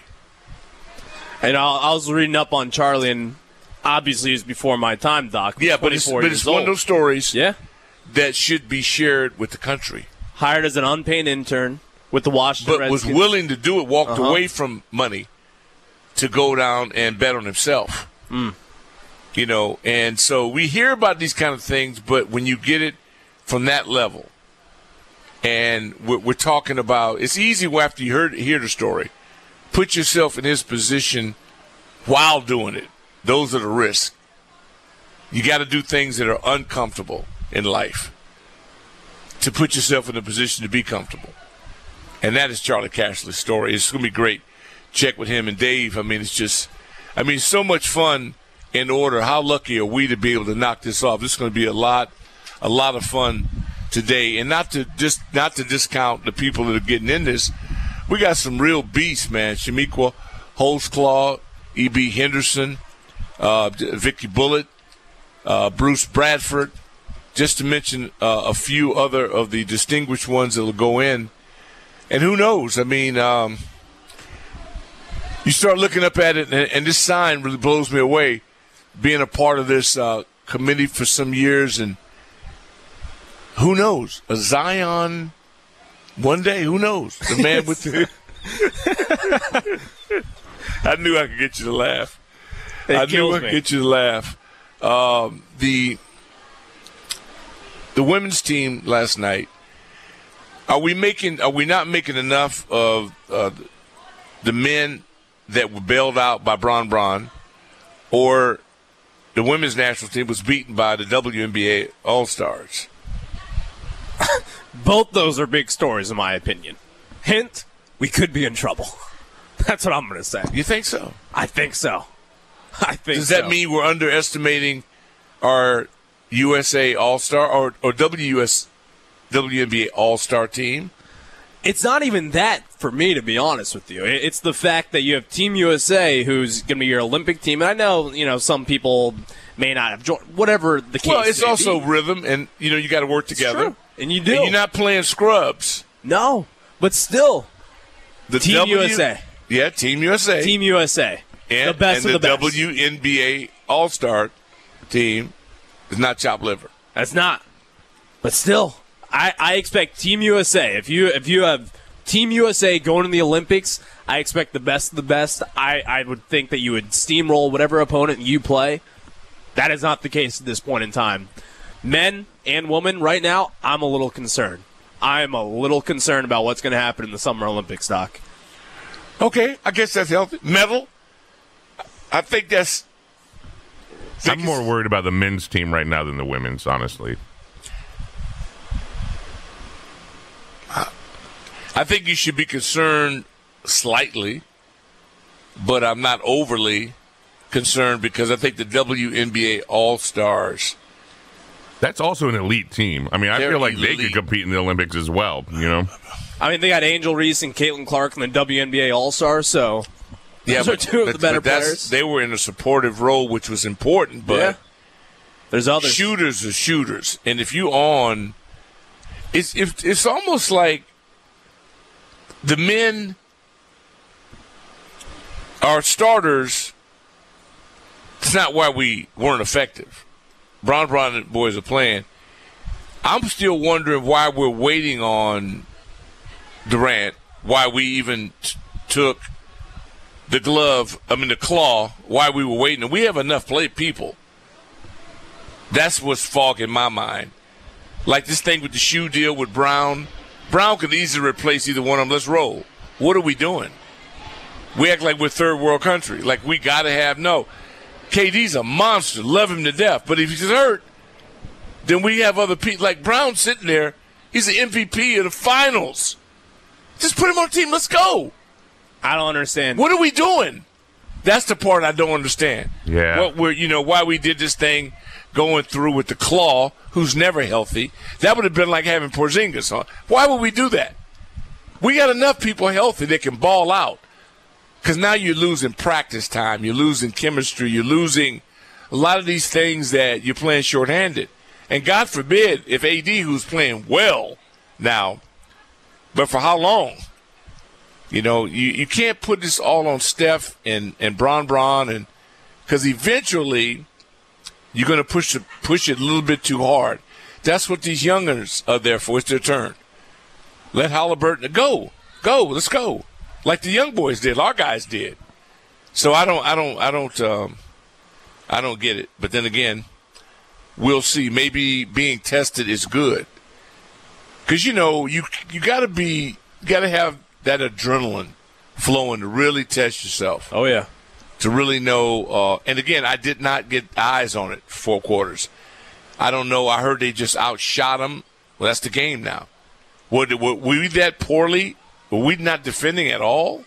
And I, I was reading up on Charlie, and obviously it's before my time, Doc. Yeah, but it's, but it's one of those stories yeah. that should be shared with the country. Hired as an unpaid intern with the Washington But Redskins. was willing to do it, walked uh-huh. away from money to go down and bet on himself. Mm. You know, and so we hear about these kind of things, but when you get it from that level, and we're, we're talking about, it's easy after you heard, hear the story. Put yourself in his position while doing it. Those are the risks. You got to do things that are uncomfortable in life to put yourself in a position to be comfortable. And that is Charlie Casserly's story. It's going to be great. Check with him and Dave. I mean, it's just, I mean, so much fun in order. How lucky are we to be able to knock this off? This is going to be a lot, a lot of fun today. And not to just, not to discount the people that are getting in this. We got some real beasts, man. Shamiqua Holtzclaw, E B. Henderson, uh, Vicky Bullitt, uh, Bruce Bradford, just to mention uh, a few other of the distinguished ones that will go in. And who knows? I mean, um, you start looking up at it, and, and this sign really blows me away, being a part of this uh, committee for some years. And who knows? A Zion one day, who knows? The man with the – I knew I could get you to laugh. It I knew I could me. get you to laugh. Um, the the women's team last night, are we making? Are we not making enough of uh, the men that were bailed out by Bron Bron, or the women's national team was beaten by the W N B A All-Stars? Both those are big stories, in my opinion. Hint, we could be in trouble. That's what I'm going to say. You think so? I think so. I think Does so. that mean we're underestimating our U S A All-Star or, or W S, W N B A All-Star team? It's not even that for me, to be honest with you. It's the fact that you have Team U S A, who's going to be your Olympic team. And I know, you know, some people may not have joined, whatever the case Well, it's may also be. rhythm, and, you know, you got to work together. It's true. And you do. And you're not playing scrubs. No, but still, The Team w, U S A. Yeah, Team U S A. Team U S A. And, the best and of the, the best. W N B A All-Star team is not chopped liver. That's not. But still, I, I expect Team U S A. If you if you have Team U S A going to the Olympics, I expect the best of the best. I, I would think that you would steamroll whatever opponent you play. That is not the case at this point in time. Men and women, right now, I'm a little concerned. I'm a little concerned about what's going to happen in the Summer Olympics, Doc. Okay, I guess that's healthy. Medal, I think that's... I'm more worried about the men's team right now than the women's, honestly. I think you should be concerned slightly, but I'm not overly concerned because I think the W N B A All-Stars... That's also an elite team. I mean, I feel like elite. They could compete in the Olympics as well, you know? I mean, they got Angel Reese and Caitlin Clark in the W N B A All-Stars, so yeah, those but, are two but, of the better but that's, players. They were in a supportive role, which was important, but yeah. There's others. Shooters are shooters. And if you on, it's, it's, it's almost like the men are starters. It's not why we weren't effective. Bron Bron and boys are playing. I'm still wondering why we're waiting on Durant, why we even t- took the glove, I mean the claw, why we were waiting. And we have enough play people. That's what's fogging my mind. Like this thing with the shoe deal with Brown. Brown could easily replace either one of them. Let's roll. What are we doing? We act like we're third world country. Like we got to have, no. K D's a monster. Love him to death. But if he's hurt, then we have other people. Like Brown sitting there. He's the M V P of the finals. Just put him on the team. Let's go. I don't understand. What are we doing? That's the part I don't understand. Yeah. What we're, you know, why we did this thing going through with the claw, who's never healthy. That would have been like having Porzingis. Huh? Why would we do that? We got enough people healthy that can ball out. Because now you're losing practice time. You're losing chemistry. You're losing a lot of these things that you're playing shorthanded. And God forbid if A D, who's playing well now, but for how long? You know, you, you can't put this all on Steph and, and Bron Bron, and because eventually you're going to push it, push it a little bit too hard. That's what these youngers are there for. It's their turn. Let Halliburton go. Go. Let's go. Like the young boys did, our guys did. So I don't, I don't, I don't, um, I don't get it. But then again, we'll see. Maybe being tested is good, because you know you you got to be, got to have that adrenaline flowing to really test yourself. Oh yeah, to really know. Uh, and again, I did not get eyes on it for four quarters. I don't know. I heard they just outshot them. Well, that's the game now. Were, were we that poorly? Were we not defending at all?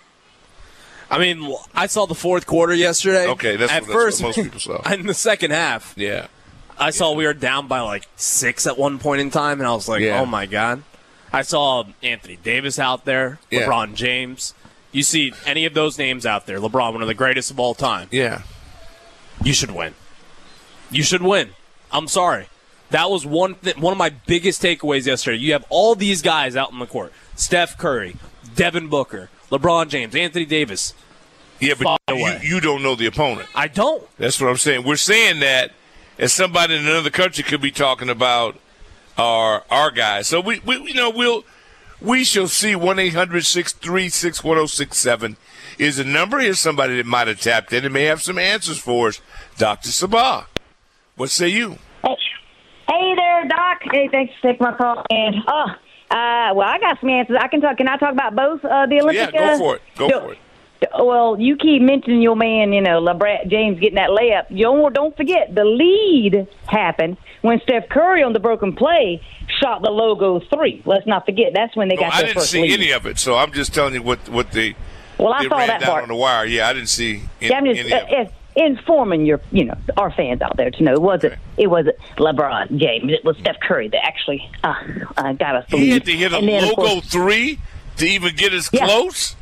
I mean, I saw the fourth quarter yesterday. Okay, that's, at what, that's first, what most people saw. In the second half, yeah, I saw yeah. we were down by like six at one point in time, and I was like, yeah. oh, my God. I saw Anthony Davis out there, yeah. LeBron James. You see any of those names out there, LeBron, one of the greatest of all time. Yeah. You should win. You should win. I'm sorry. That was one th- one of my biggest takeaways yesterday. You have all these guys out in the court. Steph Curry, Devin Booker, LeBron James, Anthony Davis. Yeah, but you, you don't know the opponent. I don't. That's what I'm saying. We're saying that as somebody in another country could be talking about our our guys. So we, we you know we'll we shall see. One eight hundred six three six one zero six seven is the number. Here's somebody that might have tapped in and may have some answers for us. Doctor Sabah, what say you? Hey, hey there, Doc. Hey, thanks for taking my call. And oh, uh, well, I got some answers. I can talk. Can I talk about both uh, the Olympic? Yeah, go uh, for it. Go do, for it. Well, you keep mentioning your man, you know, LeBron James getting that layup. You don't, don't forget, the lead happened when Steph Curry on the broken play shot the logo three. Let's not forget. That's when they no, got I their didn't first see lead. any of it, so I'm just telling you what what they. Well, I they saw ran that down part on the wire. Yeah, I didn't see any, yeah, I'm just, any uh, of it. uh, informing your, you know, our fans out there to know it wasn't Okay. it wasn't LeBron James. It was Steph Curry that actually uh, uh, got us the He lead. had to hit a And then, of logo course, three to even get us Yeah. close.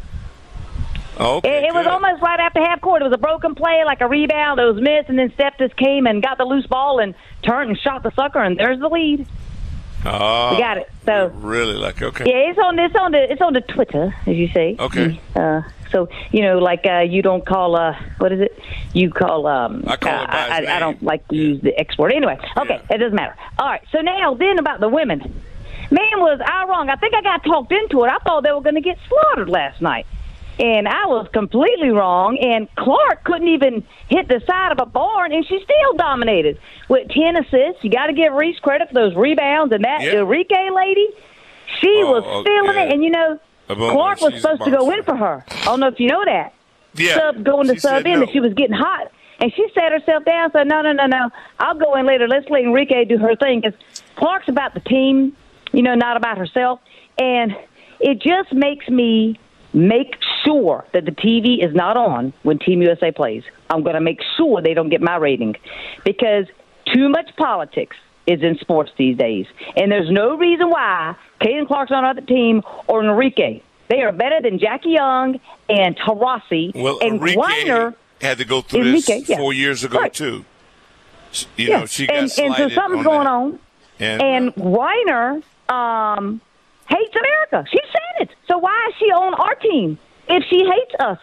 Okay, It, it was good. almost right after half court. It was a broken play, like a rebound. It was missed, and then Steph just came and got the loose ball and turned and shot the sucker, and there's the lead. Oh, we got it. So really, like okay. Yeah, it's on it's on the it's on the Twitter, as you say. Okay. Uh, so you know, like uh, you don't call uh, what is it? You call um. I call uh, it by his I, name. I don't like to use the X word. Anyway, okay, Yeah. it doesn't matter. All right. So now then about the women. Man, was I wrong? I think I got talked into it. I thought they were going to get slaughtered last night. And I was completely wrong. And Clark couldn't even hit the side of a barn, and she still dominated with ten assists. You got to give Reese credit for those rebounds. And that Yeah. Enrique lady, she Oh, was oh, feeling yeah. it. And, you know, A moment. Clark was She's supposed a to go monster. in for her. I don't know if you know that. Yeah. Sub going to She sub said in, no. and she was getting hot. And she sat herself down and said, no, no, no, no. I'll go in later. Let's let Enrique do her thing. Because Clark's about the team, you know, not about herself. And it just makes me make sure that the T V is not on when Team U S A plays. I'm going to make sure they don't get my rating because too much politics is in sports these days. And there's no reason why Caitlin Clark's on another team or Enrique. They are better than Jackie Young and Taurasi Well, and Enrique Weiner. had to go through Enrique, this yeah. four years ago Right. too. She- You Yeah. know, she got and, and so slighted something's on going that. on. And, And uh, Weiner um, hates America. She said it. So why is she on our team if she hates us?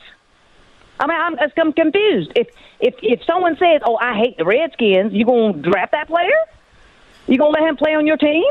I mean, I'm, I'm confused. If if if someone says, "Oh, I hate the Redskins," you gonna draft that player? You gonna let him play on your team?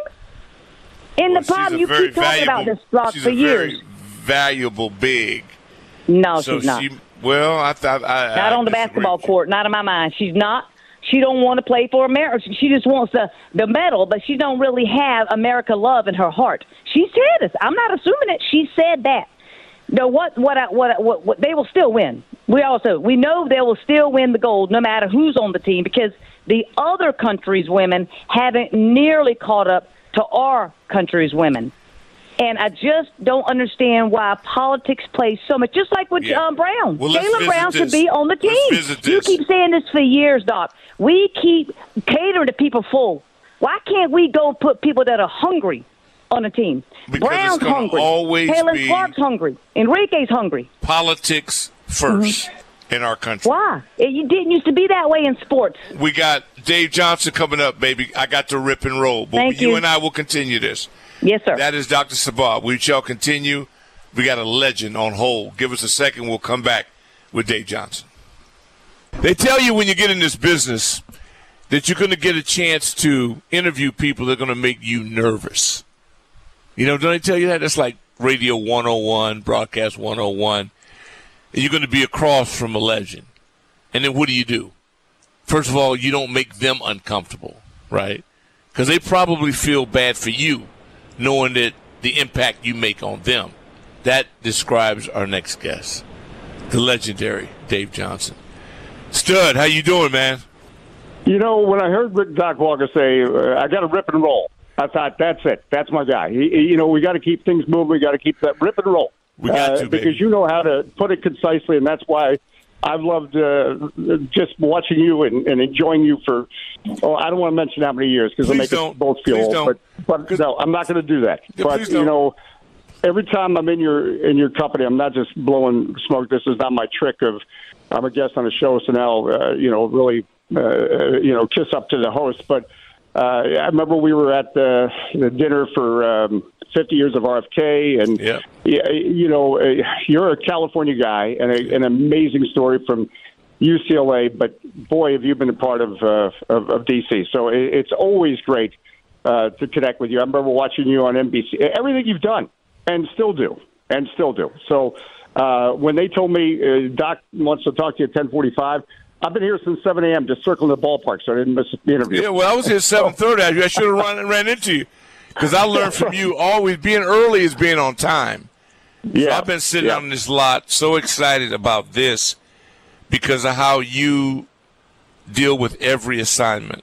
In well, the problem, she's a you very keep talking about valuable- this block she's for a years. Very valuable big. No, so she's not. she. Well, I thought I Not I on the disagree basketball with you. court. Not in my mind. She's not. She don't want to play for America. She just wants the the medal, but she don't really have America love in her heart. She said this. I'm not assuming it. She said that. No, what what I- what I- what, what they will still win. We also we know they will still win the gold no matter who's on the team because the other country's women haven't nearly caught up to our country's women. And I just don't understand why politics plays so much. Just like with Yeah. um, Brown. Well, let's Jaylen visit Brown should this. be on the team. Let's visit You this. keep saying this for years, Doc. We keep catering to people full. Why can't we go put people that are hungry on a team? Because Brown's it's gonna hungry. always Caitlin be- Clark's hungry. Enrique's hungry. Politics first in our country. Why? It you didn't used to be that way in sports. We got Dave Johnson coming up, baby. I got to rip and roll. But Thank you you. and I will continue this. Yes, sir. That is Doctor Sabah. We shall continue. We got a legend on hold. Give us a second. We'll come back with Dave Johnson. They tell you when you get in this business that you're going to get a chance to interview people that are going to make you nervous. You know, don't they tell you that? It's like Radio one oh one, Broadcast one oh one. And you're going to be across from a legend. And then what do you do? First of all, you don't make them uncomfortable, right? Because they probably feel bad for you, knowing that the impact you make on them. That describes our next guest, the legendary Dave Johnson. Stud, how you doing, man? You know, when I heard Rick Doc Walker say, uh, I got to rip and roll, I thought, that's it. That's my guy. He, he- you know, we got to keep things moving. We got to keep that rip and roll. We got Uh, to, baby. because you know how to put it concisely, and that's why I've loved uh, just watching you and, and enjoying you for, oh, I don't want to mention how many years because it'll Please make don't. us both feel Please old. don't. But, but no, I'm not going to do that. Yeah, but, please you don't. know, every time I'm in your in your company, I'm not just blowing smoke. This is not my trick of I'm a guest on a show, so now, uh, you know, really, uh, you know, kiss up to the host. But uh, I remember we were at the, the dinner for um, fifty years of R F K, and, Yeah. yeah, you know, uh, you're a California guy and a, an amazing story from U C L A, but boy, have you been a part of uh, of, of D C. So it, it's always great uh, to connect with you. I remember watching you on N B C. Everything you've done, and still do, and still do. So uh, when they told me uh, Doc wants to talk to you at ten forty-five, I've been here since seven a.m. just circling the ballpark, so I didn't miss the interview. Yeah, well, I was here at seven thirty. I should have run ran into you because I learned from you always being early is being on time. Yeah, So I've been sitting yeah. on this lot so excited about this because of how you deal with every assignment.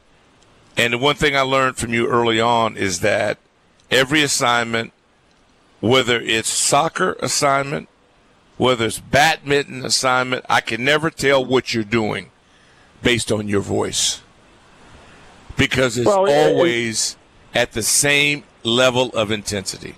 And the one thing I learned from you early on is that every assignment, whether it's soccer assignment, whether it's badminton assignment, I can never tell what you're doing based on your voice because it's Well, it- it- always at the same level of intensity.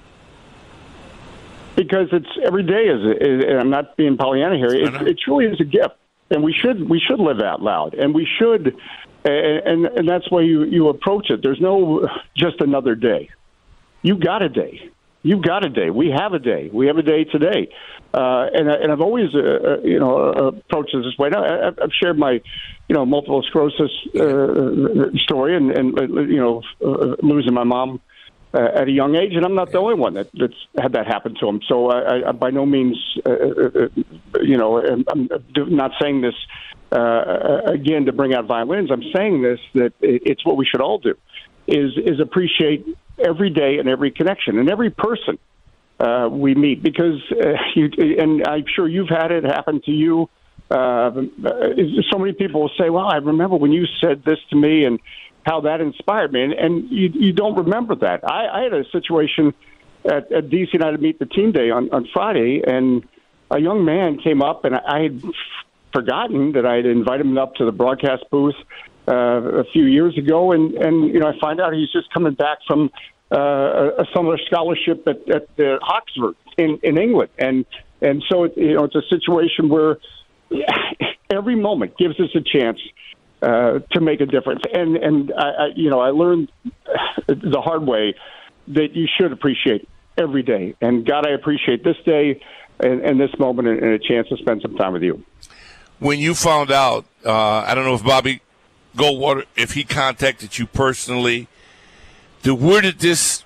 Because it's every day is, is and I'm not being Pollyanna here. It, I know. it truly is a gift, and we should we should live out loud, and we should. and, and and that's why you you approach it. There's no just another day. You got a day. You've got a day. We have a day. We have a day today. Uh, and, and I've always, uh, you know, approached it this way. Now, I've shared my, you know, multiple sclerosis uh, story and, and, you know, uh, losing my mom uh, at a young age. And I'm not the only one that, that's had that happen to him. So I, I by no means, uh, uh, you know, I'm not saying this, uh, again, to bring out violins. I'm saying this, that it's what we should all do, is is appreciate every day and every connection and every person uh, we meet, because uh, you, and I'm sure you've had it happen to you. Uh, so many people will say, well, I remember when you said this to me and how that inspired me. And, and you, you don't remember that. I, I had a situation at, at D C United Meet the Team Day on, on Friday, and a young man came up, and I, I had forgotten that I had invited him up to the broadcast booth Uh, a few years ago, and, and you know, I find out he's just coming back from uh, a summer scholarship at, at uh, Oxford in, in England, and and so it, you know, it's a situation where every moment gives us a chance uh, to make a difference. And and I, I, you know, I learned the hard way that you should appreciate every day. And God, I appreciate this day and, and this moment and, and a chance to spend some time with you. When you found out, uh, I don't know if Bobby Goldwater, if he contacted you personally, the, where did this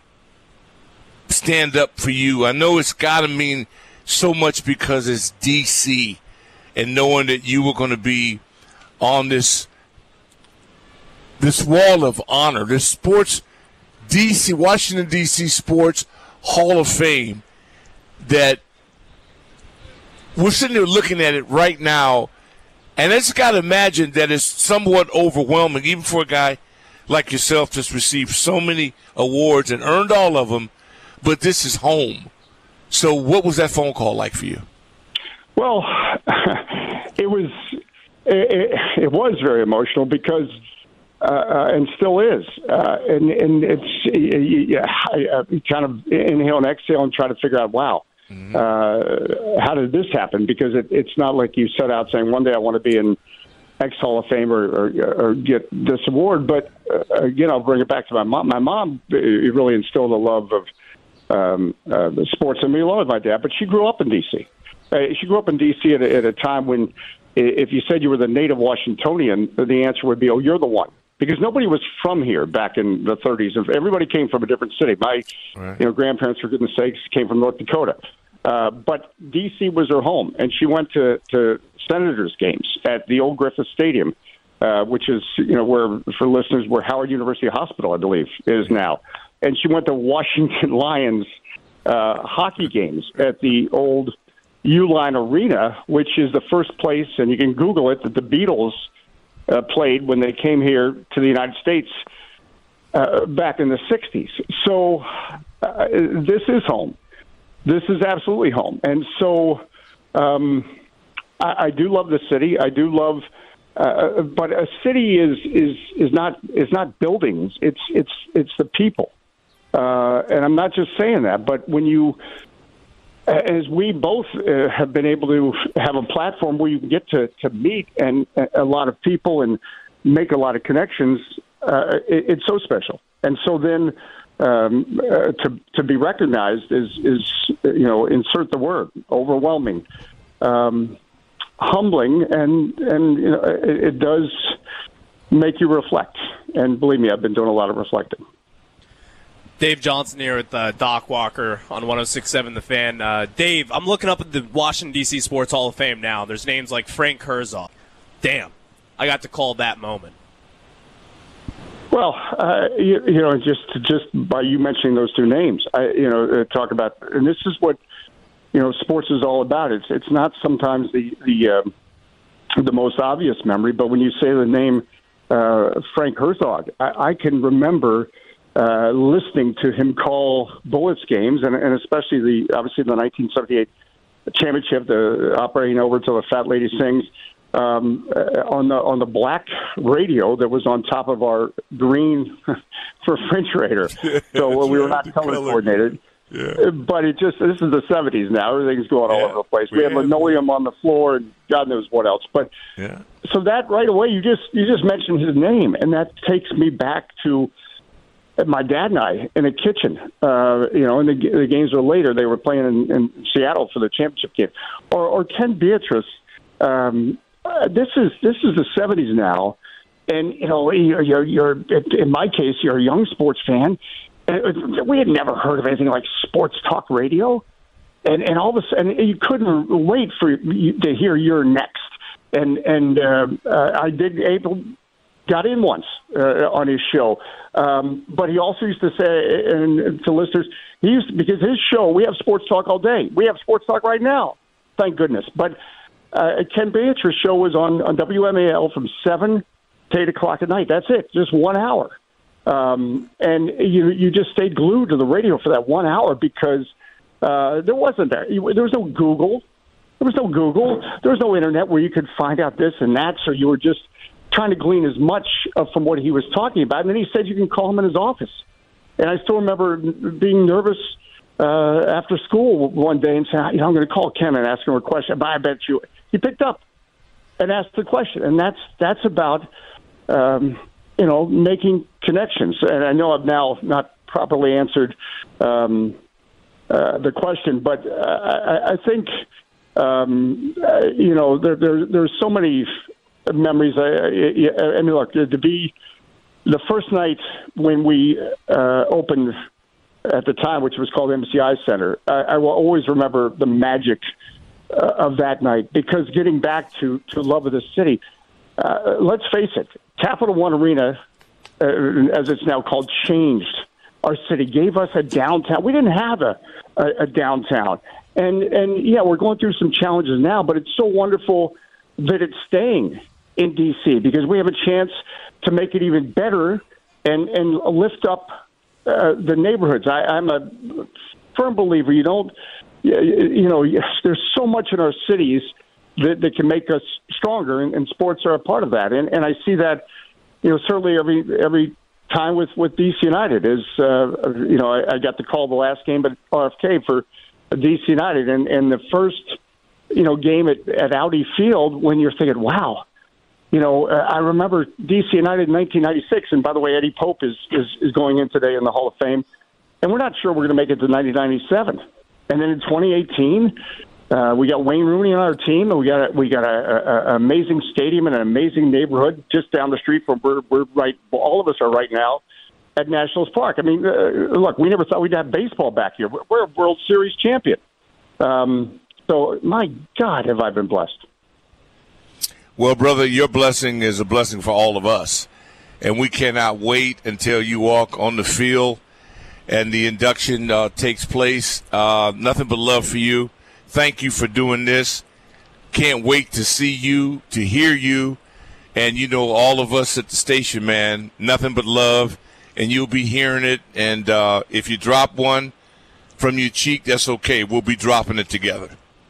stand up for you? I know it's got to mean so much because it's D C, and knowing that you were going to be on this this wall of honor, this sports D C, Washington D C Sports Hall of Fame, that we're sitting there looking at it right now. And I just got to imagine that it's somewhat overwhelming, even for a guy like yourself that's received so many awards and earned all of them, but this is home. So what was that phone call like for you? Well, it was it, it was very emotional because, uh, and still is, uh, and, and it's yeah, I, I kind of inhale and exhale and try to figure out, wow. Uh, how did this happen? Because it, it's not like you set out saying one day I want to be in X Hall of Fame or, or, or get this award. But uh, again, I'll bring it back to my mom. My mom really instilled a love of um, uh, the sports in me, along with my dad. But she grew up in D C. Uh, she grew up in D C at a, at a time when, if you said you were the native Washingtonian, the answer would be, "Oh, you're the one." Because nobody was from here back in the thirties. Everybody came from a different city. My, right. you know, grandparents, for goodness sakes, came from North Dakota. Uh, but D C was her home, and she went to, to Senators games at the old Griffith Stadium, uh, which is, you know, where, for listeners, where Howard University Hospital, I believe, is now. And she went to Washington Lions uh, hockey games at the old Uline Arena, which is the first place, and you can Google it, that the Beatles uh, played when they came here to the United States uh, back in the sixties. So uh, this is home. This is absolutely home. And so um, I, I do love the city. I do love, uh, but a city is, is, is not, is not buildings. It's, it's, it's the people. Uh, and I'm not just saying that, but when you, as we both uh, have been able to have a platform where you can get to, to meet and a lot of people and make a lot of connections, uh, it, it's so special. And so then, Um, uh, to to be recognized is is you know, insert the word, overwhelming, um, humbling, and and you know, it, it does make you reflect. And believe me, I've been doing a lot of reflecting. Dave Johnson here with uh, Doc Walker on one oh six point seven The Fan. Uh, Dave, I'm looking up at the Washington D C Sports Hall of Fame now. There's names like Frank Herzog. Damn, I got to call that moment. Well, uh, you, you know, just just by you mentioning those two names, I, you know, uh, talk about, and this is what, you know, sports is all about. It's it's not sometimes the the uh, the most obvious memory, but when you say the name uh, Frank Herzog, I, I can remember uh, listening to him call Bullets games, and, and especially the obviously the nineteen seventy-eight championship, the operating over till the Fat Lady Sings. Um, uh, on the on the black radio that was on top of our green refrigerator, so uh, we were not color coordinated. yeah. But it just this is the seventies now. Everything's going all yeah. over the place. We, we have linoleum on the floor and God knows what else. But yeah. so that right away, you just you just mentioned his name, and that takes me back to my dad and I in the kitchen. Uh, you know, and the, the games were later. They were playing in, in Seattle for the championship game. Or, or Ken Beatrice. Um, uh, this is this is the seventies now, and you know, you're, you're, you're in my case, you're a young sports fan. And we had never heard of anything like sports talk radio, and and all of a sudden you couldn't wait for to hear You're Next. And and uh, uh, I did able. got in once uh, on his show. Um, but he also used to say, and to listeners, he used to, because his show, we have sports talk all day. We have sports talk right now, thank goodness. But uh, Ken Beatrice's show was on, on W M A L from seven to eight o'clock at night. That's it, just one hour. Um, and you you just stayed glued to the radio for that one hour because uh, there wasn't there. There was no Google. There was no Google. There was no Internet where you could find out this and that, so you were just trying to glean as much uh, from what he was talking about. And then he said you can call him in his office. And I still remember being nervous uh, after school one day and saying, you know, I'm going to call Ken and ask him a question. But I bet you he picked up and asked the question. And that's that's about, um, you know, making connections. And I know I've now not properly answered um, uh, the question, but uh, I, I think, um, uh, you know, there, there there's so many memories. I, I mean, look, to be the first night when we uh, opened at the time, which was called M C I Center, I, I will always remember the magic uh, of that night because getting back to, to love of the city, uh, let's face it, Capital One Arena, uh, as it's now called, changed our city, gave us a downtown. We didn't have a, a, a downtown. And, and yeah, we're going through some challenges now, but it's so wonderful that it's staying in D C because we have a chance to make it even better and, and lift up uh, the neighborhoods. I, I'm a firm believer. You don't, you know, there's so much in our cities that, that can make us stronger, and, and sports are a part of that. And, and I see that, you know, certainly every every time with, with D C United is, uh, you know, I, I got the call the last game at R F K for D C United, and, and the first, you know, game at, at Audi Field when you're thinking, wow, you know, uh, I remember D C United in nineteen ninety-six, and by the way, Eddie Pope is, is, is going in today in the Hall of Fame, and we're not sure we're going to make it to nineteen ninety-seven. And then in twenty eighteen, uh, we got Wayne Rooney on our team, and we got a, we got an amazing stadium and an amazing neighborhood just down the street from where we're right. All of us are right now at Nationals Park. I mean, uh, look, we never thought we'd have baseball back here. We're, we're a World Series champion. Um, so, my God, have I been blessed. Well, brother, your blessing is a blessing for all of us. And we cannot wait until you walk on the field and the induction uh, takes place. Uh, nothing but love for you. Thank you for doing this. Can't wait to see you, to hear you. And, you know, all of us at the station, man, nothing but love. And you'll be hearing it. And uh, if you drop one from your cheek, that's okay. We'll be dropping it together.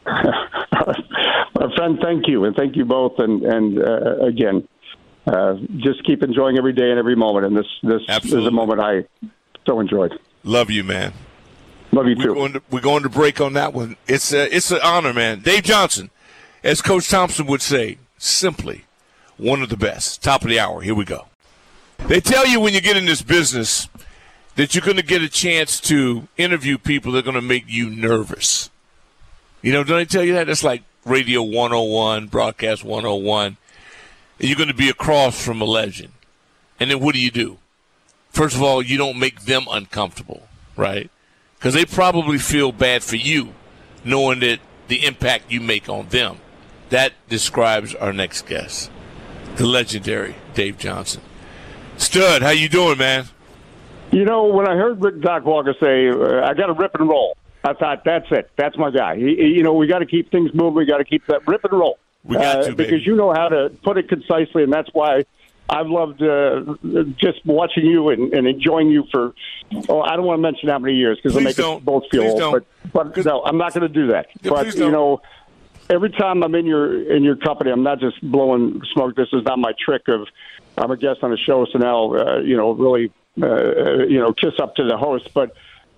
My friend, thank you. And thank you both. And, and uh, again, uh, just keep enjoying every day and every moment. And this, this is a moment I so enjoyed. Love you, man. Love you, too. We're going to, we're going to break on that one. It's, a, it's an honor, man. Dave Johnson, as Coach Thompson would say, simply one of the best. Top of the hour. Here we go. They tell you when you get in this business that you're going to get a chance to interview people that are going to make you nervous. You know, don't they tell you that? It's like Radio one oh one, Broadcast one oh one. And you're going to be across from a legend. And then what do you do? First of all, you don't make them uncomfortable, right? Because they probably feel bad for you knowing that the impact you make on them. That describes our next guest, the legendary Dave Johnson. Stud, how you doing, man? You know, when I heard Rick Doc Walker say, uh, I got to rip and roll, I thought, that's it. That's my guy. He, he, you know, we got to keep things moving. We got to keep that rip and roll. We got uh, to, because baby. you know how to put it concisely, and that's why I've loved uh, just watching you and, and enjoying you for, oh, I don't want to mention how many years because it'll make us both feel please old. But, but no, I'm not going to do that. Yeah, but, you know, every time I'm in your in your company, I'm not just blowing smoke. This is not my trick of I'm a guest on a show, so now, uh, you know, really, uh, you know, kiss up to the host. But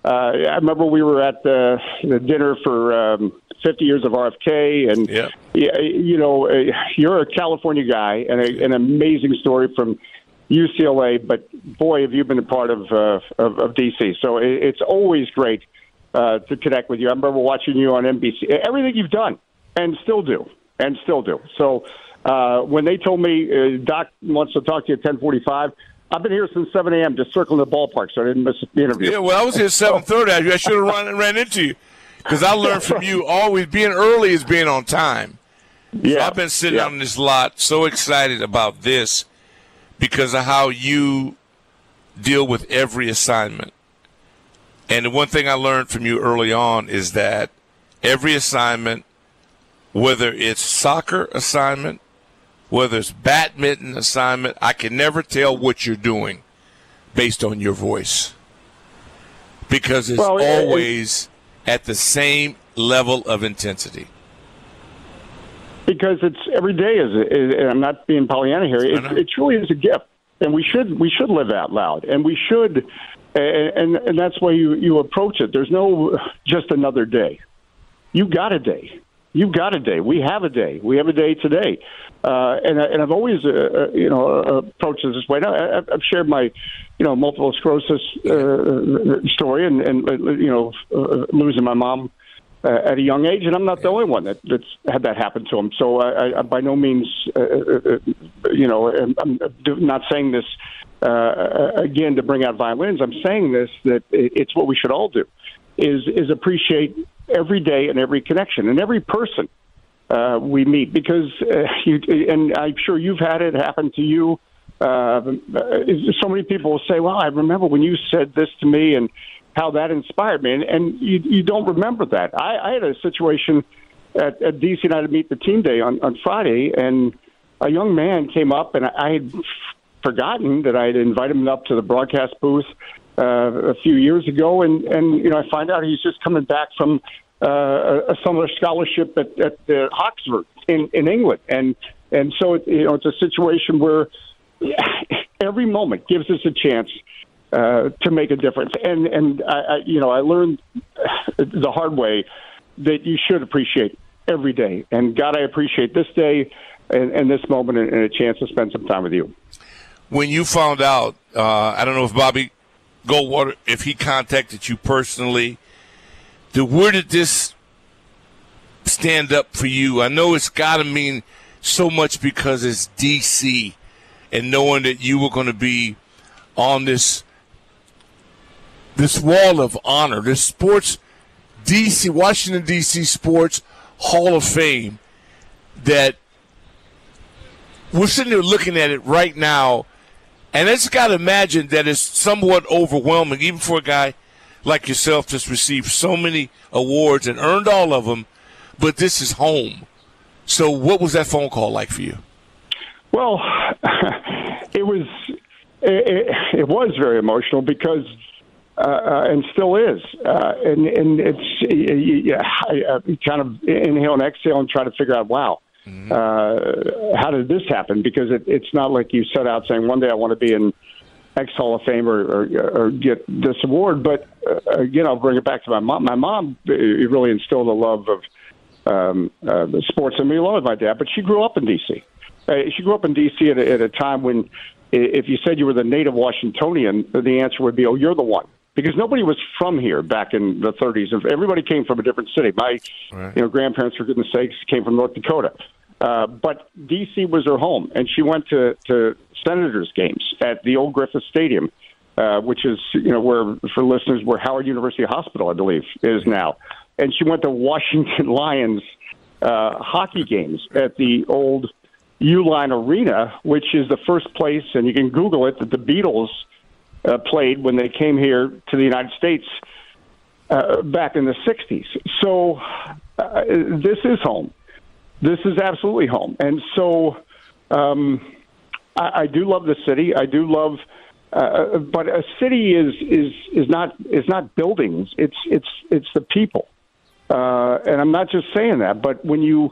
Uh, I remember we were at the, the dinner for um, fifty years of R F K, and yeah. you know, uh, you're a California guy, and a, an amazing story from U C L A. But boy, have you been a part of uh, of, of D C. So it, it's always great uh, to connect with you. I remember watching you on N B C. Everything you've done, and still do, and still do. So uh, when they told me uh, Doc wants to talk to you at ten forty-five. I've been here since seven a.m. just circling the ballpark, so I didn't miss the interview. Yeah, well, I was here at seven thirty. I should have run ran into you because I learned from you always being early is being on time. Yeah, so I've been sitting yeah. on this lot so excited about this because of how you deal with every assignment. And the one thing I learned from you early on is that every assignment, whether it's soccer assignment, whether it's badminton assignment, I can never tell what you're doing based on your voice because it's well, it, always it, at the same level of intensity. Because it's every day is, is and I'm not being Pollyanna here. It, it truly is a gift, and we should we should live out loud, and we should, and and that's why you you approach it. There's no just another day. You got a day. You got a day. We have a day. We have a day today. Uh, and, and I've always, uh, you know, uh, approached it this way. Now, I've, I've shared my, you know, multiple sclerosis uh, story, and, and uh, you know, uh, losing my mom uh, at a young age, and I'm not the only one that, that's had that happen to him. So I, I by no means, uh, uh, you know, I'm not saying this uh, again to bring out violins. I'm saying this that it's what we should all do, is is appreciate every day and every connection and every person uh, we meet, because uh, you, and I'm sure you've had it happen to you. Uh, so many people will say, well, I remember when you said this to me and how that inspired me. And, and you, you don't remember that. I, I had a situation at, at D C United Meet the Team Day on, on Friday, and a young man came up, and I, I had forgotten that I had invited him up to the broadcast booth Uh, a few years ago, and, and you know, I find out he's just coming back from uh, a summer scholarship at, at uh, Oxford in, in England, and and so it, you know, it's a situation where every moment gives us a chance uh, to make a difference, and and I, I you know I learned the hard way that you should appreciate every day, and God, I appreciate this day and, and this moment and, and a chance to spend some time with you. When you found out, uh, I don't know if Bobby Goldwater, if he contacted you personally, the, where did this stand up for you? I know it's got to mean so much because it's D C and knowing that you were going to be on this this wall of honor, this sports D C, Washington, D C Sports Hall of Fame, that we're sitting there looking at it right now. And I just got to imagine that it's somewhat overwhelming, even for a guy like yourself that's received so many awards and earned all of them, but this is home. So what was that phone call like for you? Well, it was it, it was very emotional because, uh, and still is. Uh, and, and it's, yeah, I, I kind of inhale and exhale and try to figure out, wow. Mm-hmm. Uh, how did this happen? Because it, it's not like you set out saying one day I want to be in X Hall of Fame or, or, or get this award. But uh, again, I'll bring it back to my mom. My mom really instilled a love of um, uh, sports in me, along with my dad. But she grew up in D C. Uh, she grew up in D C at a, at a time when, if you said you were the native Washingtonian, the answer would be, "Oh, you're the one." Because nobody was from here back in the thirties. Everybody came from a different city. My, right. you know, grandparents, for goodness sakes, came from North Dakota. Uh, but D C was her home, and she went to, to Senators games at the old Griffith Stadium, uh, which is, you know, where, for listeners, where Howard University Hospital, I believe, is now. And she went to Washington Lions uh, hockey games at the old Uline Arena, which is the first place, and you can Google it, that the Beatles uh, played when they came here to the United States uh, back in the sixties. So uh, this is home. This is absolutely home. And so um, I, I do love the city. I do love, uh, but a city is, is, is not, is not buildings. It's, it's, it's the people. Uh, and I'm not just saying that, but when you,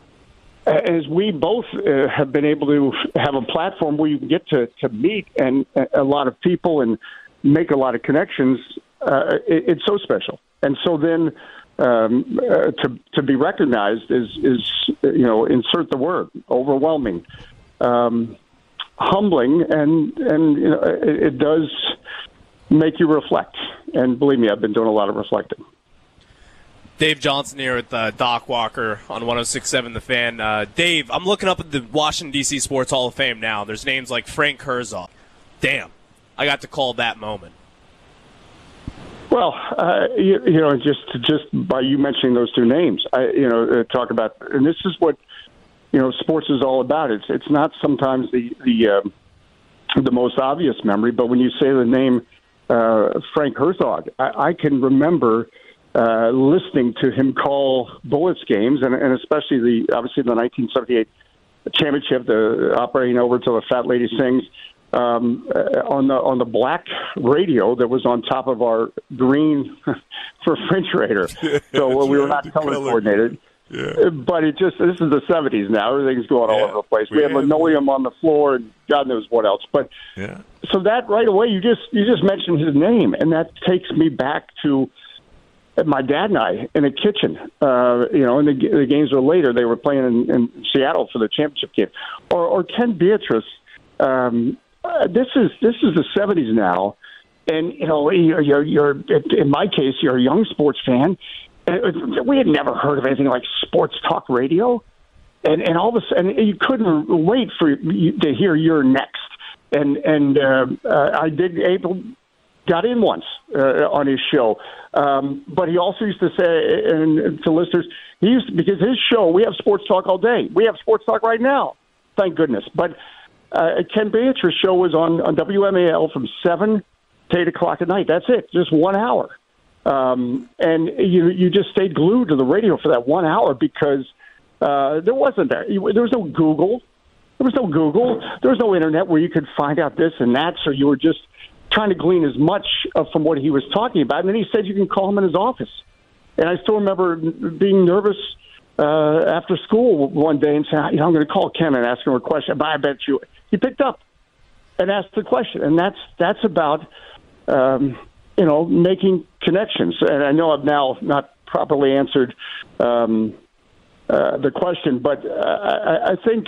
as we both uh, have been able to have a platform where you can get to, to meet and a lot of people and make a lot of connections, uh, it, it's so special. And so then um, uh, to to be recognized is, is, you know, insert the word, overwhelming, um, humbling, and, and you know, it, it does make you reflect. And believe me, I've been doing a lot of reflecting. Dave Johnson here with uh, Doc Walker on one oh six point seven The Fan. Uh, Dave, I'm looking up at the Washington, D C Sports Hall of Fame now. There's names like Frank Herzog. Damn, I got to call that moment. Well, uh, you, you know, just just by you mentioning those two names, I, you know, uh, talk about, and this is what, you know, sports is all about. It's it's not sometimes the the um, the most obvious memory, but when you say the name uh, Frank Herzog, I, I can remember uh, listening to him call Bullets games, and, and especially the obviously the nineteen seventy-eight championship, the operating over till the fat lady sings. Um, uh, on the on the black radio that was on top of our green refrigerator, so uh, we were not color coordinated. Yeah. But it just this is the seventies now. Everything's going all yeah. over the place. We, we have linoleum on the floor, and God knows what else. But yeah. so that right away, you just you just mentioned his name, and that takes me back to my dad and I in a kitchen. Uh, you know, and the, the games were later. They were playing in, in Seattle for the championship game, or, or Ken Beatrice. Um, Uh, this is this is the seventies now, and you know you're, you're, you're in my case you're a young sports fan. And we had never heard of anything like sports talk radio, and and all of a sudden you couldn't wait for you to hear You're Next. And and uh, uh, I did Abel got in once uh, on his show, um, but he also used to say and to listeners he used to, because his show we have sports talk all day. We have sports talk right now, thank goodness, but. Uh, Ken Beatrice's show was on, on W M A L from seven to eight o'clock at night. That's it, just one hour. Um, and you you just stayed glued to the radio for that one hour because uh, there wasn't there. There was no Google. There was no Google. There was no Internet where you could find out this and that. So you were just trying to glean as much uh, from what he was talking about. And then he said you can call him in his office. And I still remember being nervous uh, after school one day and saying, you know, I'm going to call Ken and ask him a question. But I bet you he picked up and asked the question. And that's that's about, um, you know, making connections. And I know I've now not properly answered um, uh, the question, but uh, I, I think,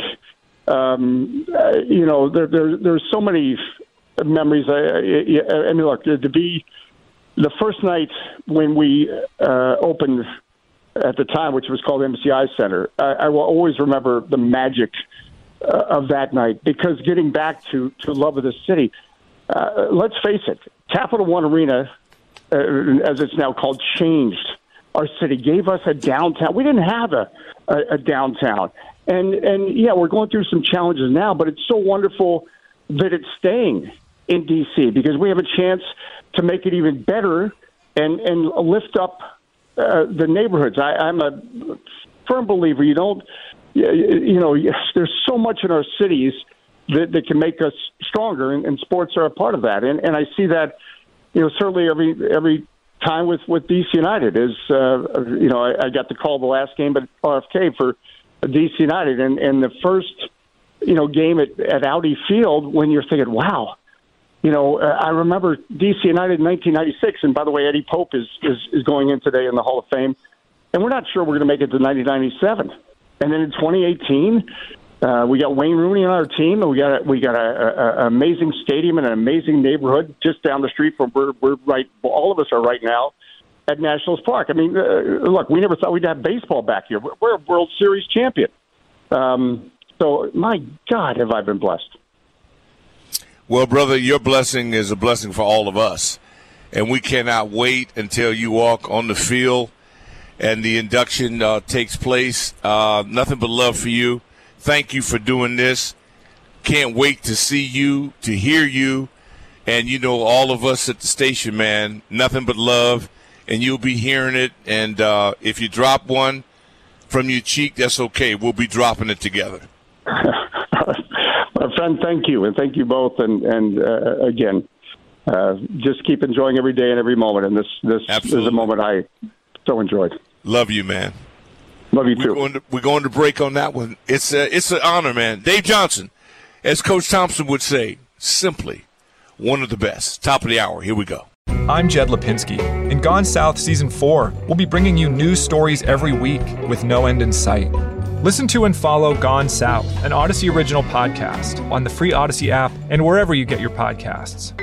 um, uh, you know, there, there, there's so many memories. I, I, I mean, look, to be the first night when we uh, opened at the time, which was called M C I Center, I, I will always remember the magic uh, of that night, because getting back to, to love of the city, uh, let's face it, Capital One Arena, uh, as it's now called, changed our city, gave us a downtown. We didn't have a, a, a downtown. And, and yeah, we're going through some challenges now, but it's so wonderful that it's staying in D C because we have a chance to make it even better and, and lift up uh, the neighborhoods. I, I'm a firm believer. You don't, you, you know, there's so much in our cities that, that can make us stronger, and, and sports are a part of that. And, and I see that, you know, certainly every every time with, with D C United is, uh, you know, I, I got the call the last game at R F K for D C United, and, and the first, you know, game at, at Audi Field when you're thinking, wow, you know, uh, I remember D C United in nineteen ninety-six, and by the way, Eddie Pope is, is, is going in today in the Hall of Fame, and we're not sure we're going to make it to nineteen ninety-seven. And then in twenty eighteen, uh, we got Wayne Rooney on our team, and we got a, we got an amazing stadium and an amazing neighborhood just down the street from where we're right. All of us are right now at Nationals Park. I mean, uh, look, we never thought we'd have baseball back here. We're, we're a World Series champion. Um, so, my God, have I been blessed. Well, brother, your blessing is a blessing for all of us. And we cannot wait until you walk on the field and the induction uh, takes place. Uh, nothing but love for you. Thank you for doing this. Can't wait to see you, to hear you. And, you know, all of us at the station, man, nothing but love. And you'll be hearing it. And uh, if you drop one from your cheek, that's okay. We'll be dropping it together. My friend, thank you. And thank you both. And, and uh, again, uh, just keep enjoying every day and every moment. And this, this is a moment I so enjoyed. Love you, man. Love you, too. We're going to, we're going to break on that one. It's, a, it's an honor, man. Dave Johnson, as Coach Thompson would say, simply one of the best. Top of the hour. Here we go. I'm Jed Lipinski. In Gone South Season four, we'll be bringing you news stories every week with no end in sight. Listen to and follow Gone South, an Odyssey original podcast, on the free Odyssey app and wherever you get your podcasts.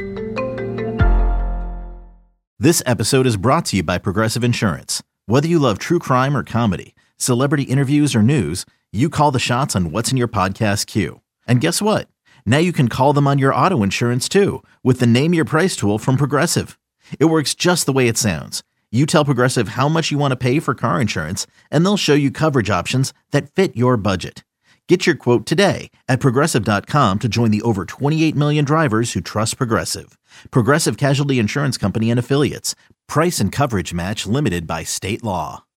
This episode is brought to you by Progressive Insurance. Whether you love true crime or comedy, celebrity interviews or news, you call the shots on what's in your podcast queue. And guess what? Now you can call them on your auto insurance too with the Name Your Price tool from Progressive. It works just the way it sounds. You tell Progressive how much you want to pay for car insurance, and they'll show you coverage options that fit your budget. Get your quote today at Progressive dot com to join the over twenty-eight million drivers who trust Progressive. Progressive Casualty Insurance Company and Affiliates. Price and coverage match limited by state law.